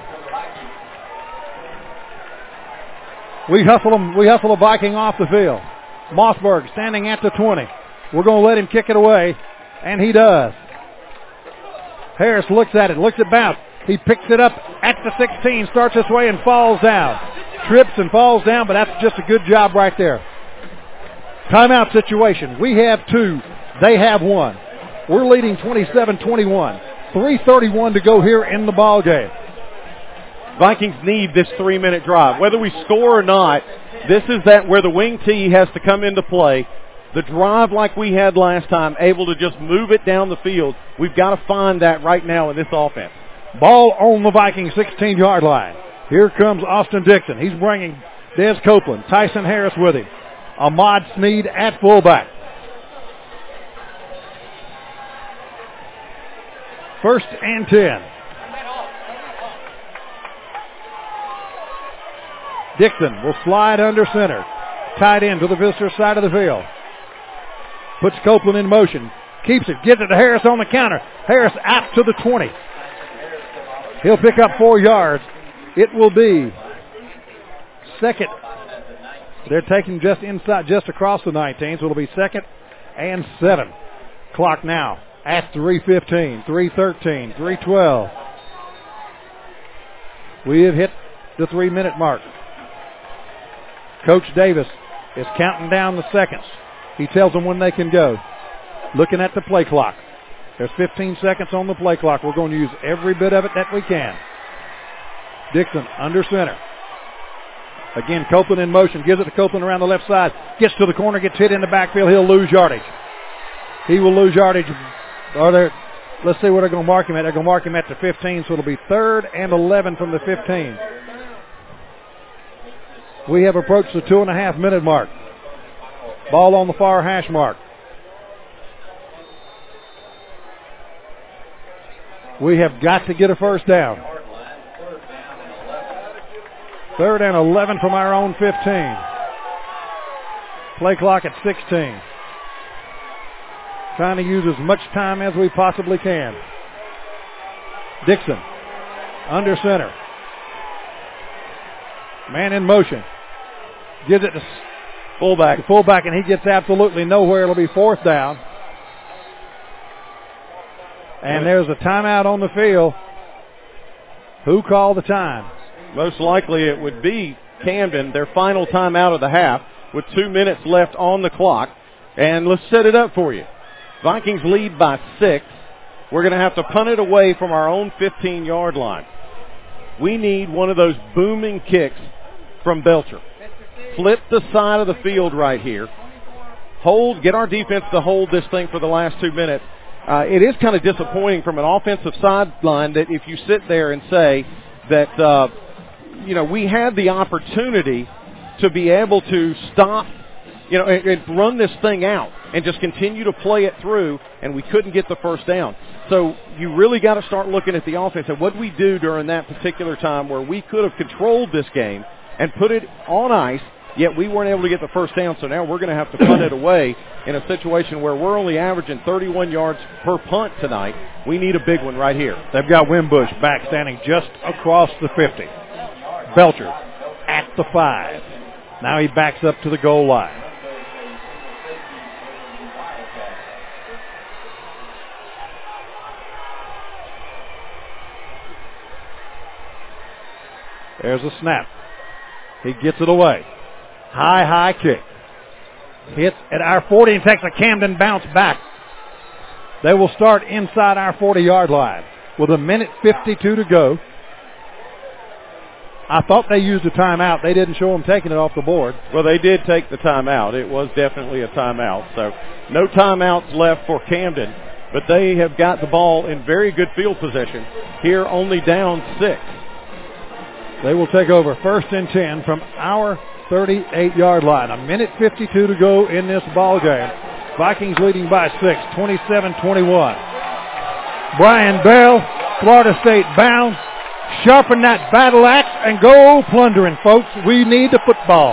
We hustle a Viking off the field. Mossberg standing at the 20. We're going to let him kick it away, and he does. Harris looks at it, looks at bounce. He picks it up at the 16, starts this way and falls down. Trips and falls down, but that's just a good job right there. Timeout situation. We have 2. They have 1. We're leading 27-21. 3:31 to go here in the ball game. Vikings need this 3-minute drive. Whether we score or not, this is where the wing T has to come into play. The drive like we had last time, able to just move it down the field. We've got to find that right now in this offense. Ball on the Vikings 16-yard line. Here comes Austin Dixon. He's bringing Des Copeland, Tyson Harris with him. Ahmad Sneed at fullback. First and 10. Dixon will slide under center. Tied in to the visitor side of the field. Puts Copeland in motion. Keeps it. Gives it to Harris on the counter. Harris out to the 20. He'll pick up 4 yards. It will be second. They're taking just inside, just across the 19, so it'll be second and 7. Clock now at 3:15, 3:13, 3:12. We have hit the 3-minute mark. Coach Davis is counting down the seconds. He tells them when they can go. Looking at the play clock. There's 15 seconds on the play clock. We're going to use every bit of it that we can. Dixon under center. Again, Copeland in motion. Gives it to Copeland around the left side. Gets to the corner, gets hit in the backfield. He'll lose yardage. He will lose yardage. Let's see where they're going to mark him at. They're going to mark him at the 15, so it'll be 3rd and 11 from the 15. We have approached the 2.5-minute mark. Ball on the far hash mark. We have got to get a first down. 3rd and 11 from our own 15. Play clock at 16. Trying to use as much time as we possibly can. Dixon under center. Man in motion. Gives it to fullback. The fullback, and he gets absolutely nowhere. It'll be 4th down. And there's a timeout on the field. Who called the time? Most likely it would be Camden, their final timeout of the half, with 2 minutes left on the clock. And let's set it up for you. Vikings lead by 6. We're going to have to punt it away from our own 15-yard line. We need one of those booming kicks from Belcher. Flip the side of the field right here. Get our defense to hold this thing for the last 2 minutes. It is kind of disappointing from an offensive sideline that if you sit there and say that, we had the opportunity to be able to stop, and run this thing out and just continue to play it through, and we couldn't get the first down. So you really got to start looking at the offense and what we do during that particular time where we could have controlled this game and put it on ice, yet we weren't able to get the first down. So now we're going to have to punt it away in a situation where we're only averaging 31 yards per punt tonight. We need a big one right here. They've got Wimbush back standing just across the 50. Belcher at the 5. Now he backs up to the goal line. There's a snap. He gets it away. High kick. Hits at our 40 and takes a Camden bounce back. They will start inside our 40-yard line with 1:52 to go. I thought they used a timeout. They didn't show them taking it off the board. Well, they did take the timeout. It was definitely a timeout. So no timeouts left for Camden, but they have got the ball in very good field position here, only down 6. They will take over 1st and 10 from our 38-yard line. 1:52 to go in this ball game. Vikings leading by 6, 27-21. Brian Bell, Florida State bound. Sharpen that battle axe and go plundering, folks. We need the football.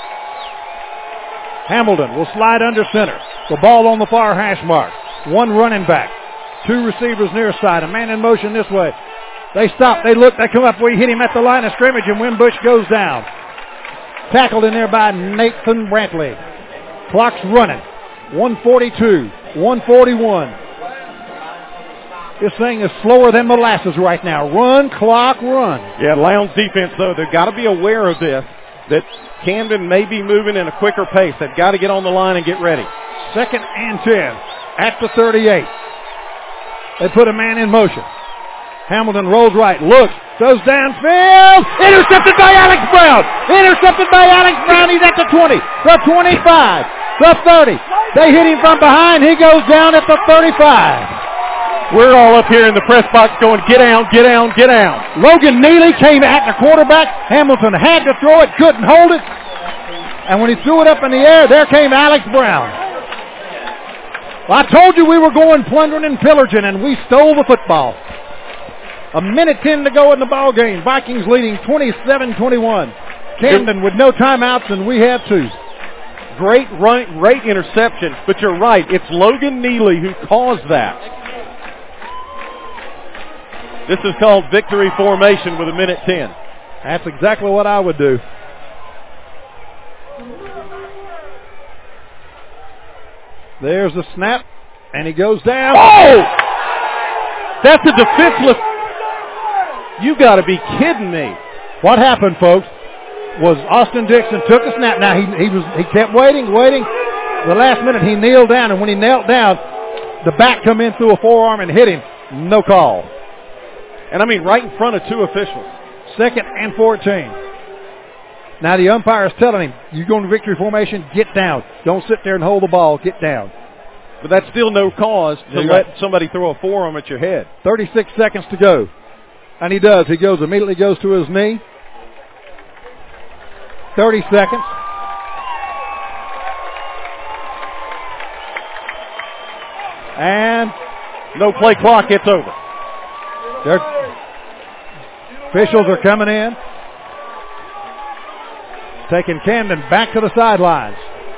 Hamilton will slide under center. The ball on the far hash mark. 1 running back. 2 receivers near side. A man in motion this way. They stop. They look. They come up. We hit him at the line of scrimmage, and Wimbush goes down. Tackled in there by Nathan Brantley. Clock's running. 1:42. 1:41. This thing is slower than molasses right now. Run, clock, run. Yeah, Lowndes defense, though, they've got to be aware of this, that Camden may be moving in a quicker pace. They've got to get on the line and get ready. 2nd and 10 at the 38. They put a man in motion. Hamilton rolls right, looks, goes downfield. Intercepted by Alex Brown. Intercepted by Alex Brown. He's at the 20, the 25, the 30. They hit him from behind. He goes down at the 35. We're all up here in the press box going, get down, get down, get down. Logan Neely came at the quarterback. Hamilton had to throw it, couldn't hold it. And when he threw it up in the air, there came Alex Brown. I told you we were going plundering and pillaging, and we stole the football. 1:10 to go in the ball game. Vikings leading 27-21. Camden with no timeouts, and we have 2. Great interception, but you're right. It's Logan Neely who caused that. This is called victory formation with 1:10. That's exactly what I would do. There's the snap, and he goes down. Oh! That's a defenseless. You got to be kidding me. What happened, folks, was Austin Dixon took a snap. Now, he kept waiting. The last minute, he kneeled down, and when he knelt down, the back come in through a forearm and hit him. No call. And I mean right in front of 2 officials. 2nd and 14. Now the umpire is telling him, you go into victory formation, get down. Don't sit there and hold the ball, get down. But that's still no cause to let somebody throw a forearm at your head. 36 seconds to go. And he does. He immediately goes to his knee. 30 seconds. And no play clock, it's over. Officials are coming in. Taking Camden back to the sidelines.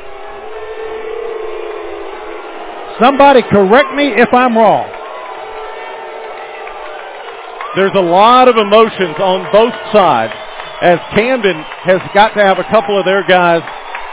Somebody correct me if I'm wrong. There's a lot of emotions on both sides as Camden has got to have a couple of their guys,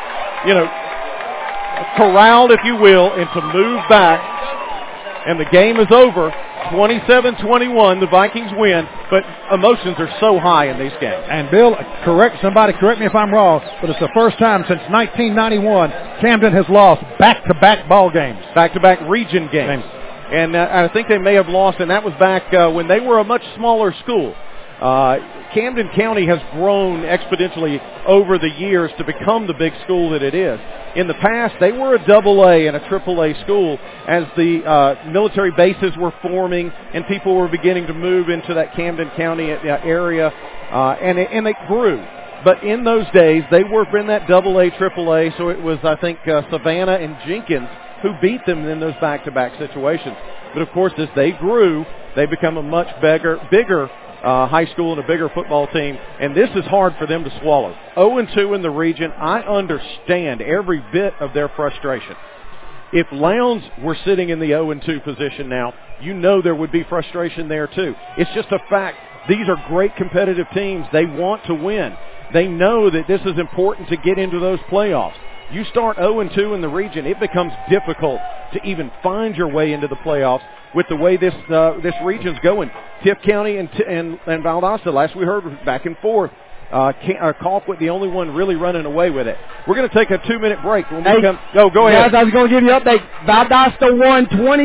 corralled, if you will, and to move back. And the game is over. 27-21, the Vikings win, but emotions are so high in these games. And Bill, somebody correct me if I'm wrong, but it's the first time since 1991 Camden has lost back-to-back ball games. Back-to-back region games. And I think they may have lost, and that was back when they were a much smaller school. Camden County has grown exponentially over the years to become the big school that it is. In the past, they were a AA and a AAA school as the military bases were forming and people were beginning to move into that Camden County area, and it grew. But in those days, they were in that AA, AAA, so it was, I think, Savannah and Jenkins who beat them in those back-to-back situations. But, of course, as they grew, they become a much bigger high school and a bigger football team, and this is hard for them to swallow. 0-2 in the region. I understand every bit of their frustration. If Lowndes were sitting in the 0-2 position now, there would be frustration there too. It's just a fact. These are great competitive teams. They want to win. They know that this is important to get into those playoffs. You start 0-2 in the region, it becomes difficult to even find your way into the playoffs with the way this region's going. Tift County and Valdosta, last we heard, back and forth. Colquitt, the only one really running away with it. We're going to take a 2-minute break. When we come, go ahead. Guys, I was going to give you an update. Valdosta won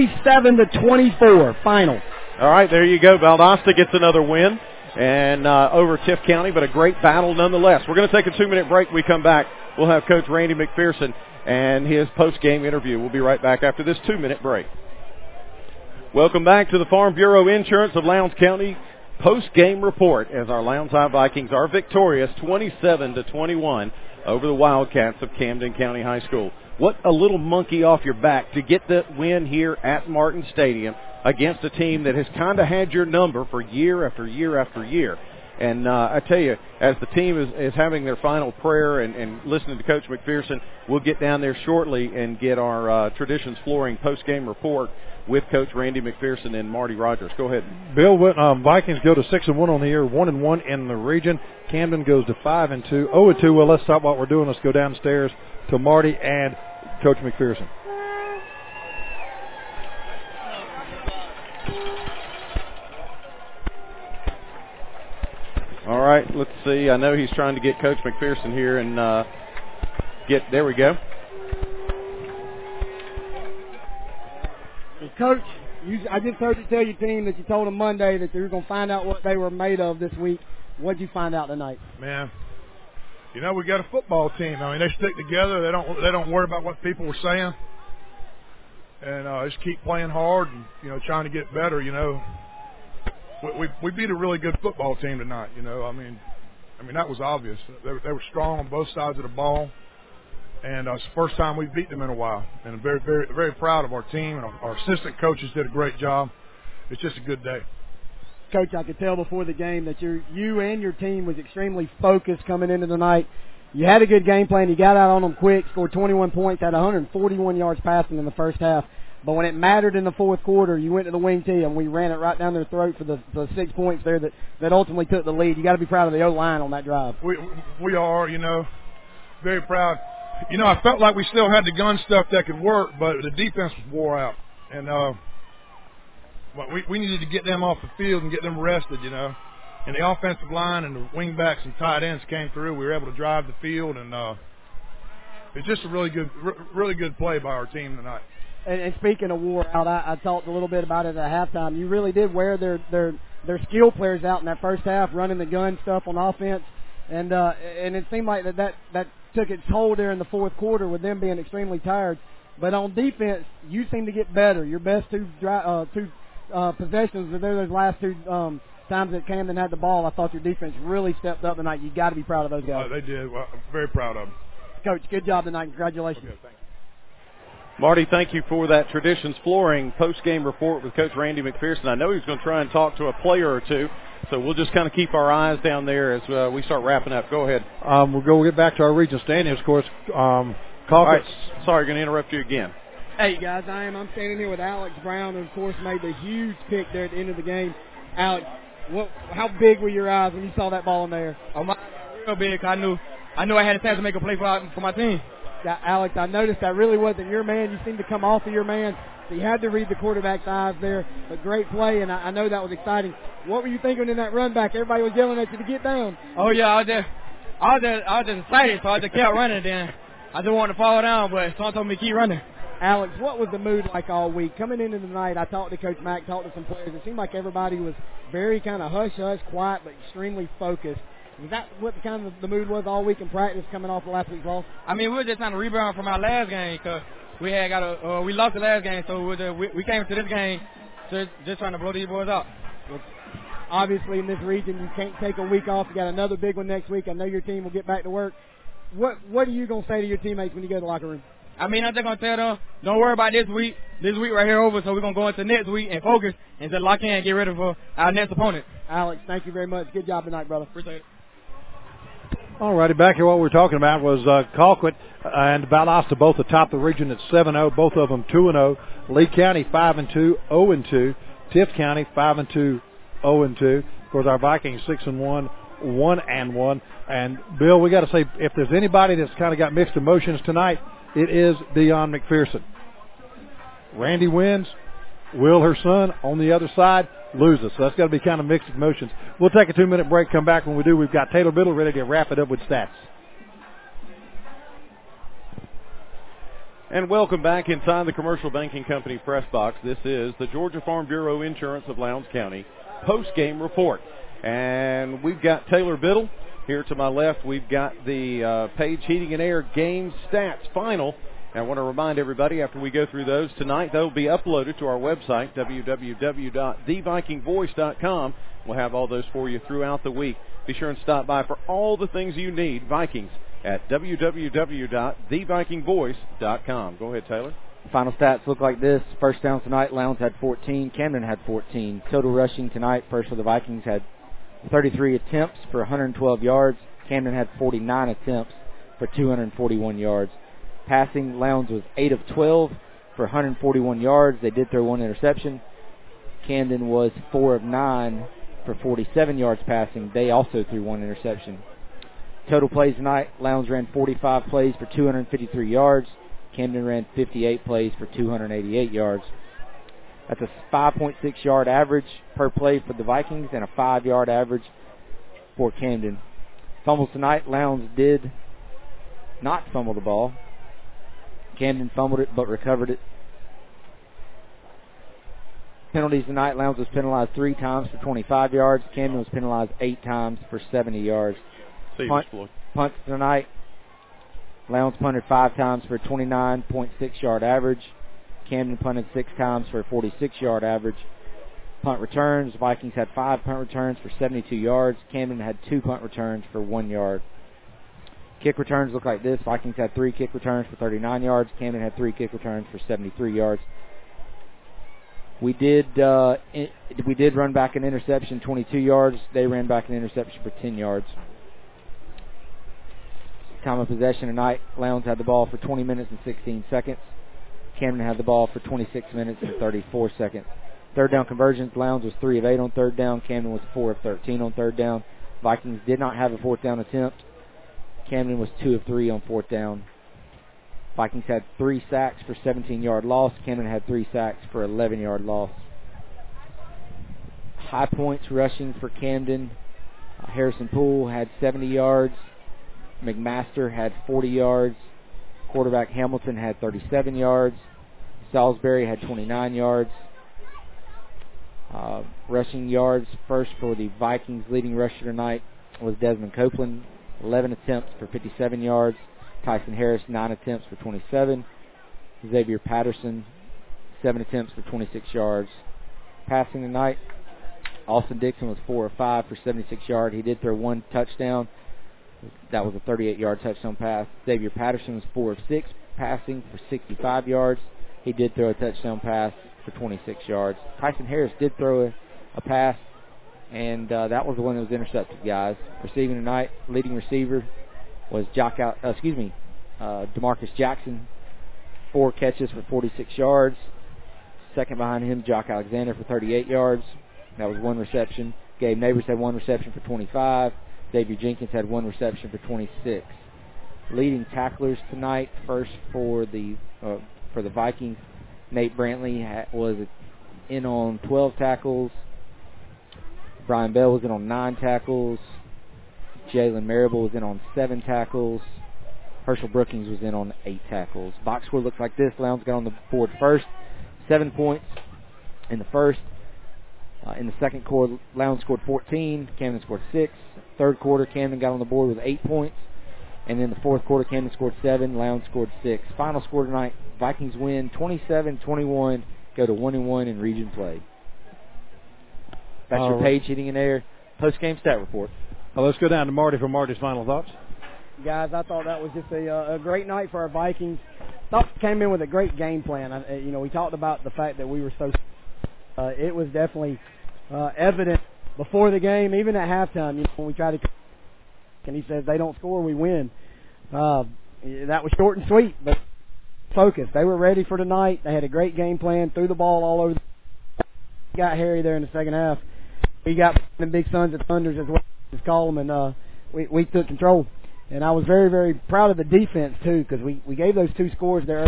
27-24, final. All right, there you go. Valdosta gets another win and over Tift County, but a great battle nonetheless. We're going to take a 2-minute break. When we come back, we'll have Coach Randy McPherson and his post-game interview. We'll be right back after this 2-minute break. Welcome back to the Farm Bureau Insurance of Lowndes County post-game report as our Lowndes High Vikings are victorious 27-21 over the Wildcats of Camden County High School. What a little monkey off your back to get the win here at Martin Stadium against a team that has kind of had your number for year after year after year. And I tell you, as the team is having their final prayer and listening to Coach McPherson, we'll get down there shortly and get our Traditions Flooring post-game report with Coach Randy McPherson and Marty Rogers. Go ahead. Bill, Vikings go to 6-1 on the year, 1-1 in the region. Camden goes to 5-2, 0-2. Well, let's stop what we're doing. Let's go downstairs to Marty and Coach McPherson. All right, let's see. I know he's trying to get Coach McPherson here and there we go. Coach, I just heard you tell your team that you told them Monday that you were going to find out what they were made of this week. What did you find out tonight? Man, we got a football team. I mean, they stick together. They don't worry about what people were saying, and just keep playing hard and trying to get better. We beat a really good football team tonight. I mean that was obvious. They were strong on both sides of the ball, And it's the first time we've beat them in a while. And I'm very, very, very proud of our team. And our assistant coaches did a great job. It's just a good day. Coach, I could tell before the game that you and your team was extremely focused coming into the night. You had a good game plan. You got out on them quick, scored 21 points, had 141 yards passing in the first half. But when it mattered in the fourth quarter, you went to the wing tee, and we ran it right down their throat for the 6 points there that ultimately took the lead. You got to be proud of the O-line on that drive. We are, very proud. I felt like we still had the gun stuff that could work, but the defense was wore out. And we needed to get them off the field and get them rested, And the offensive line and the wing backs and tight ends came through. We were able to drive the field, and it's just a really good play by our team tonight. And speaking of wore out, I talked a little bit about it at halftime. You really did wear their skill players out in that first half, running the gun stuff on offense, and it seemed like that took its toll there in the fourth quarter with them being extremely tired. But on defense, you seem to get better. Your best two possessions were there those last two times that Camden had the ball. I thought your defense really stepped up tonight. You got to be proud of those guys. They did. Well, I'm very proud of them. Coach, good job tonight. Congratulations. Okay, thank you. Marty, thank you for that Traditions Flooring post-game report with Coach Randy McPherson. I know he was going to try and talk to a player or two, so we'll just kind of keep our eyes down there as we start wrapping up. Go ahead. We'll get back to our region standings, of course. All right, sorry, going to interrupt you again. Hey, guys, I'm standing here with Alex Brown, who, of course, made the huge pick there at the end of the game. Alex, how big were your eyes when you saw that ball in there? Oh, my, real big. I knew I had a chance to make a play for my team. Alex, I noticed that really wasn't your man. You seemed to come off of your man. So you had to read the quarterback's eyes there. A great play, and I know that was exciting. What were you thinking in that run back? Everybody was yelling at you to get down. Oh, yeah, I was just excited, so I just kept running then. I just wanted to fall down, but someone told me to keep running. Alex, what was the mood like all week? Coming into the night, I talked to Coach Mack, talked to some players. It seemed like everybody was very kind of hush-hush, quiet, but extremely focused. Is that what the mood was all week in practice coming off the last week's loss? I mean, we were just trying to rebound from our last game because we lost the last game, so we came to this game just trying to blow these boys out. Obviously, in this region, you can't take a week off. You got another big one next week. I know your team will get back to work. What are you going to say to your teammates when you go to the locker room? I mean, I'm just going to tell them, don't worry about this week. This week right here over, so we're going to go into next week and focus and just lock in and get ready for our next opponent. Alex, thank you very much. Good job tonight, brother. Appreciate it. All righty, back here what we were talking about was Colquitt and Valdosta both atop the region at 7-0, both of them 2-0. Lee County 5-2, 0-2. Tift County 5-2, 0-2. Of course, our Vikings 6-1, 1-1. And Bill, we got to say, if there's anybody that's kind of got mixed emotions tonight, it is Dion McPherson. Randy wins. Will, her son, on the other side, loses. So that's got to be kind of mixed emotions. We'll take a 2-minute break, come back. When we do, we've got Taylor Biddle ready to wrap it up with stats. And welcome back inside the Commercial Banking Company press box. This is the Georgia Farm Bureau Insurance of Lowndes County post-game report. And we've got Taylor Biddle. Here to my left, we've got the Page Heating and Air game stats final. And I want to remind everybody, after we go through those tonight, they'll be uploaded to our website, www.thevikingvoice.com. We'll have all those for you throughout the week. Be sure and stop by for all the things you need, Vikings, at www.thevikingvoice.com. Go ahead, Taylor. Final stats look like this. First down tonight, Lowndes had 14. Camden had 14. Total rushing tonight, first for the Vikings, had 33 attempts for 112 yards. Camden had 49 attempts for 241 yards. Passing, Lowndes was 8 of 12 for 141 yards. They did throw one interception. Camden was 4 of 9 for 47 yards passing. They also threw one interception. Total plays tonight, Lowndes ran 45 plays for 253 yards. Camden ran 58 plays for 288 yards. That's a 5.6 yard average per play for the Vikings and a 5 yard average for Camden. Fumbles tonight, Lowndes did not fumble the ball. Camden fumbled it but recovered it. Penalties tonight, Lowndes was penalized 3 times for 25 yards. Camden was penalized 8 times for 70 yards. Punts tonight, Lowndes punted 5 times for a 29.6 yard average. Camden punted 6 times for a 46 yard average. Punt returns, Vikings had 5 punt returns for 72 yards. Camden had 2 punt returns for 1 yard. Kick returns look like this. Vikings had 3 kick returns for 39 yards. Camden had 3 kick returns for 73 yards. We did run back an interception, 22 yards. They ran back an interception for 10 yards. Time of possession tonight, Lowndes had the ball for 20 minutes and 16 seconds. Camden had the ball for 26 minutes and 34 seconds. Third down conversions, Lowndes was 3 of 8 on third down. Camden was 4 of 13 on third down. Vikings did not have a fourth down attempt. Camden was 2 of 3 on fourth down. Vikings had 3 sacks for 17-yard loss. Camden had 3 sacks for 11-yard loss. High points rushing for Camden. Harrison Poole had 70 yards. McMaster had 40 yards. Quarterback Hamilton had 37 yards. Salisbury had 29 yards. Rushing yards first for the Vikings. Leading rusher tonight was Desmond Copeland, 11 attempts for 57 yards. Tyson Harris, 9 attempts for 27. Xavier Patterson, 7 attempts for 26 yards. Passing tonight, Austin Dixon was 4 of 5 for 76 yards. He did throw 1 touchdown. That was a 38-yard touchdown pass. Xavier Patterson was 4 of 6 passing for 65 yards. He did throw a touchdown pass for 26 yards. Tyson Harris did throw a pass, and that was the one that was intercepted, guys. Receiving tonight, leading receiver was DeMarcus Jackson, 4 catches for 46 yards. Second behind him, Jock Alexander for 38 yards. That was 1 reception. Gabe Neighbors had 1 reception for 25. Xavier Jenkins had 1 reception for 26. Leading tacklers tonight, first for the Vikings, Nate Brantley was in on 12 tackles. Brian Bell was in on 9 tackles. Jalen Marable was in on 7 tackles. Herschel Brookings was in on 8 tackles. Box score looks like this. Lowndes got on the board first, 7 points in the first. In the second quarter, Lowndes scored 14. Camden scored 6. Third quarter, Camden got on the board with 8 points. And then the fourth quarter, Camden scored 7. Lowndes scored 6. Final score tonight, Vikings win 27-21, go to 1-1 in region play. That's your page hitting in there. Post-game stat report. Well, let's go down to Marty for Marty's final thoughts. Guys, I thought that was just a great night for our Vikings. Thought we came in with a great game plan. We talked about the fact that we were so. It was definitely evident before the game, even at halftime. When we tried to, and he says they don't score, we win. That was short and sweet, but focused. They were ready for tonight. They had a great game plan. Threw the ball all over. Got Harry there in the second half. We got the Big Sons of Thunders as well as call them, and we took control. And I was very, very proud of the defense too, because we gave those 2 scores there.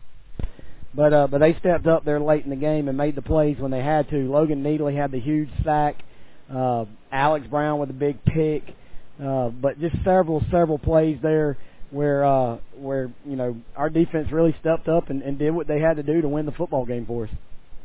But they stepped up there late in the game and made the plays when they had to. Logan Needley had the huge sack. Alex Brown with a big pick. But just several plays there where our defense really stepped up and did what they had to do to win the football game for us.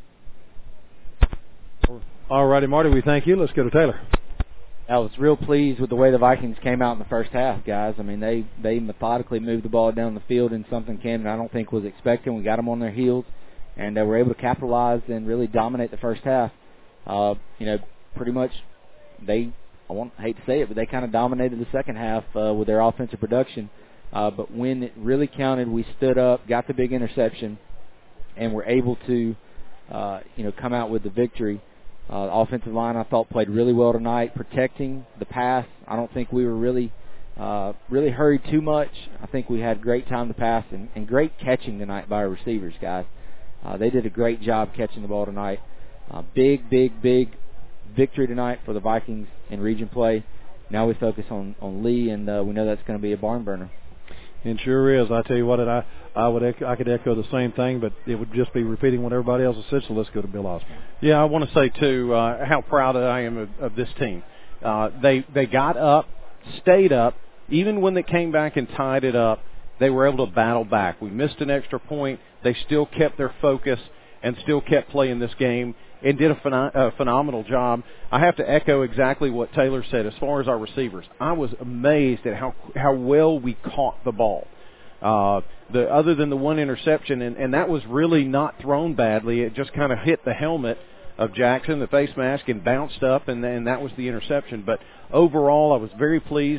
All righty, Marty, we thank you. Let's go to Taylor. I was real pleased with the way the Vikings came out in the first half, guys. I mean, they methodically moved the ball down the field in something Camden I don't think was expecting. We got them on their heels, and they were able to capitalize and really dominate the first half. Pretty much I hate to say it, but they kind of dominated the second half with their offensive production. But when it really counted, we stood up, got the big interception, and were able to, come out with the victory. The offensive line, I thought, played really well tonight, protecting the pass. I don't think we were really hurried too much. I think we had great time to pass and great catching tonight by our receivers, guys. They did a great job catching the ball tonight. Big victory tonight for the Vikings in region play. Now we focus on Lee, and we know that's going to be a barn burner. It sure is. I tell you what, I could echo the same thing, but it would just be repeating what everybody else has said. So let's go to Bill Osborne. Yeah, I want to say too how proud I am of this team. They got up, stayed up, even when they came back and tied it up. They were able to battle back. We missed an extra point. They still kept their focus and still kept playing this game and did a phenomenal job. I have to echo exactly what Taylor said as far as our receivers. I was amazed at how well we caught the ball. Other than the 1 interception, and that was really not thrown badly. It just kind of hit the helmet of Jackson, the face mask, and bounced up, and that was the interception. But overall, I was very pleased.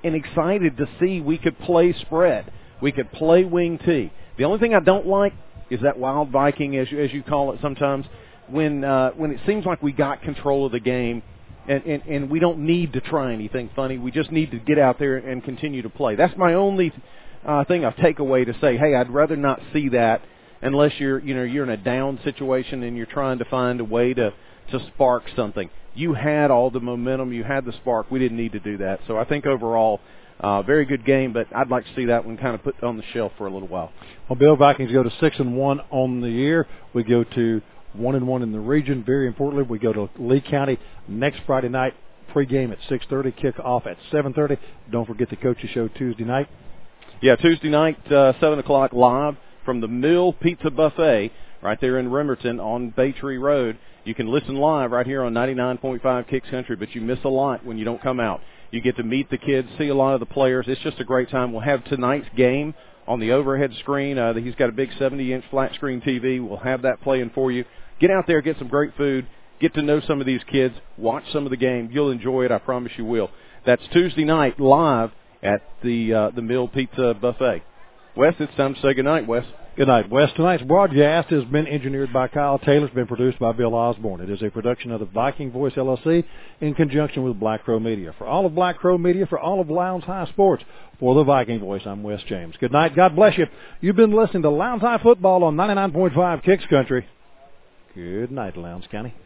and excited to see we could play spread. We could play wing T. The only thing I don't like is that wild Viking, as you call it sometimes, when it seems like we got control of the game and we don't need to try anything funny. We just need to get out there and continue to play. That's my only thing I take away to say, hey, I'd rather not see that unless you're in a down situation and you're trying to find a way to spark something. You had all the momentum. You had the spark. We didn't need to do that. So I think overall, very good game, but I'd like to see that one kind of put on the shelf for a little while. Well, Bill, Vikings go to 6-1 on the year. We go to 1-1 in the region. Very importantly, we go to Lee County next Friday night. Pregame at 6:30, kickoff at 7:30. Don't forget the Coaches Show Tuesday night. Yeah, Tuesday night, 7 o'clock live from the Mill Pizza Buffet right there in Rimerton on Bay Tree Road. You can listen live right here on 99.5 Kicks Country, but you miss a lot when you don't come out. You get to meet the kids, see a lot of the players. It's just a great time. We'll have tonight's game on the overhead screen. He's got a big 70-inch flat screen TV. We'll have that playing for you. Get out there, get some great food, get to know some of these kids, watch some of the game. You'll enjoy it. I promise you will. That's Tuesday night live at the Mill Pizza Buffet. Wes, it's time to say goodnight, Wes. Good night, Wes. Tonight's broadcast has been engineered by Kyle Taylor. It's been produced by Bill Osborne. It is a production of the Viking Voice LLC in conjunction with Black Crow Media. For all of Black Crow Media, for all of Lowndes High Sports, for the Viking Voice, I'm Wes James. Good night. God bless you. You've been listening to Lowndes High Football on 99.5 Kicks Country. Good night, Lowndes County.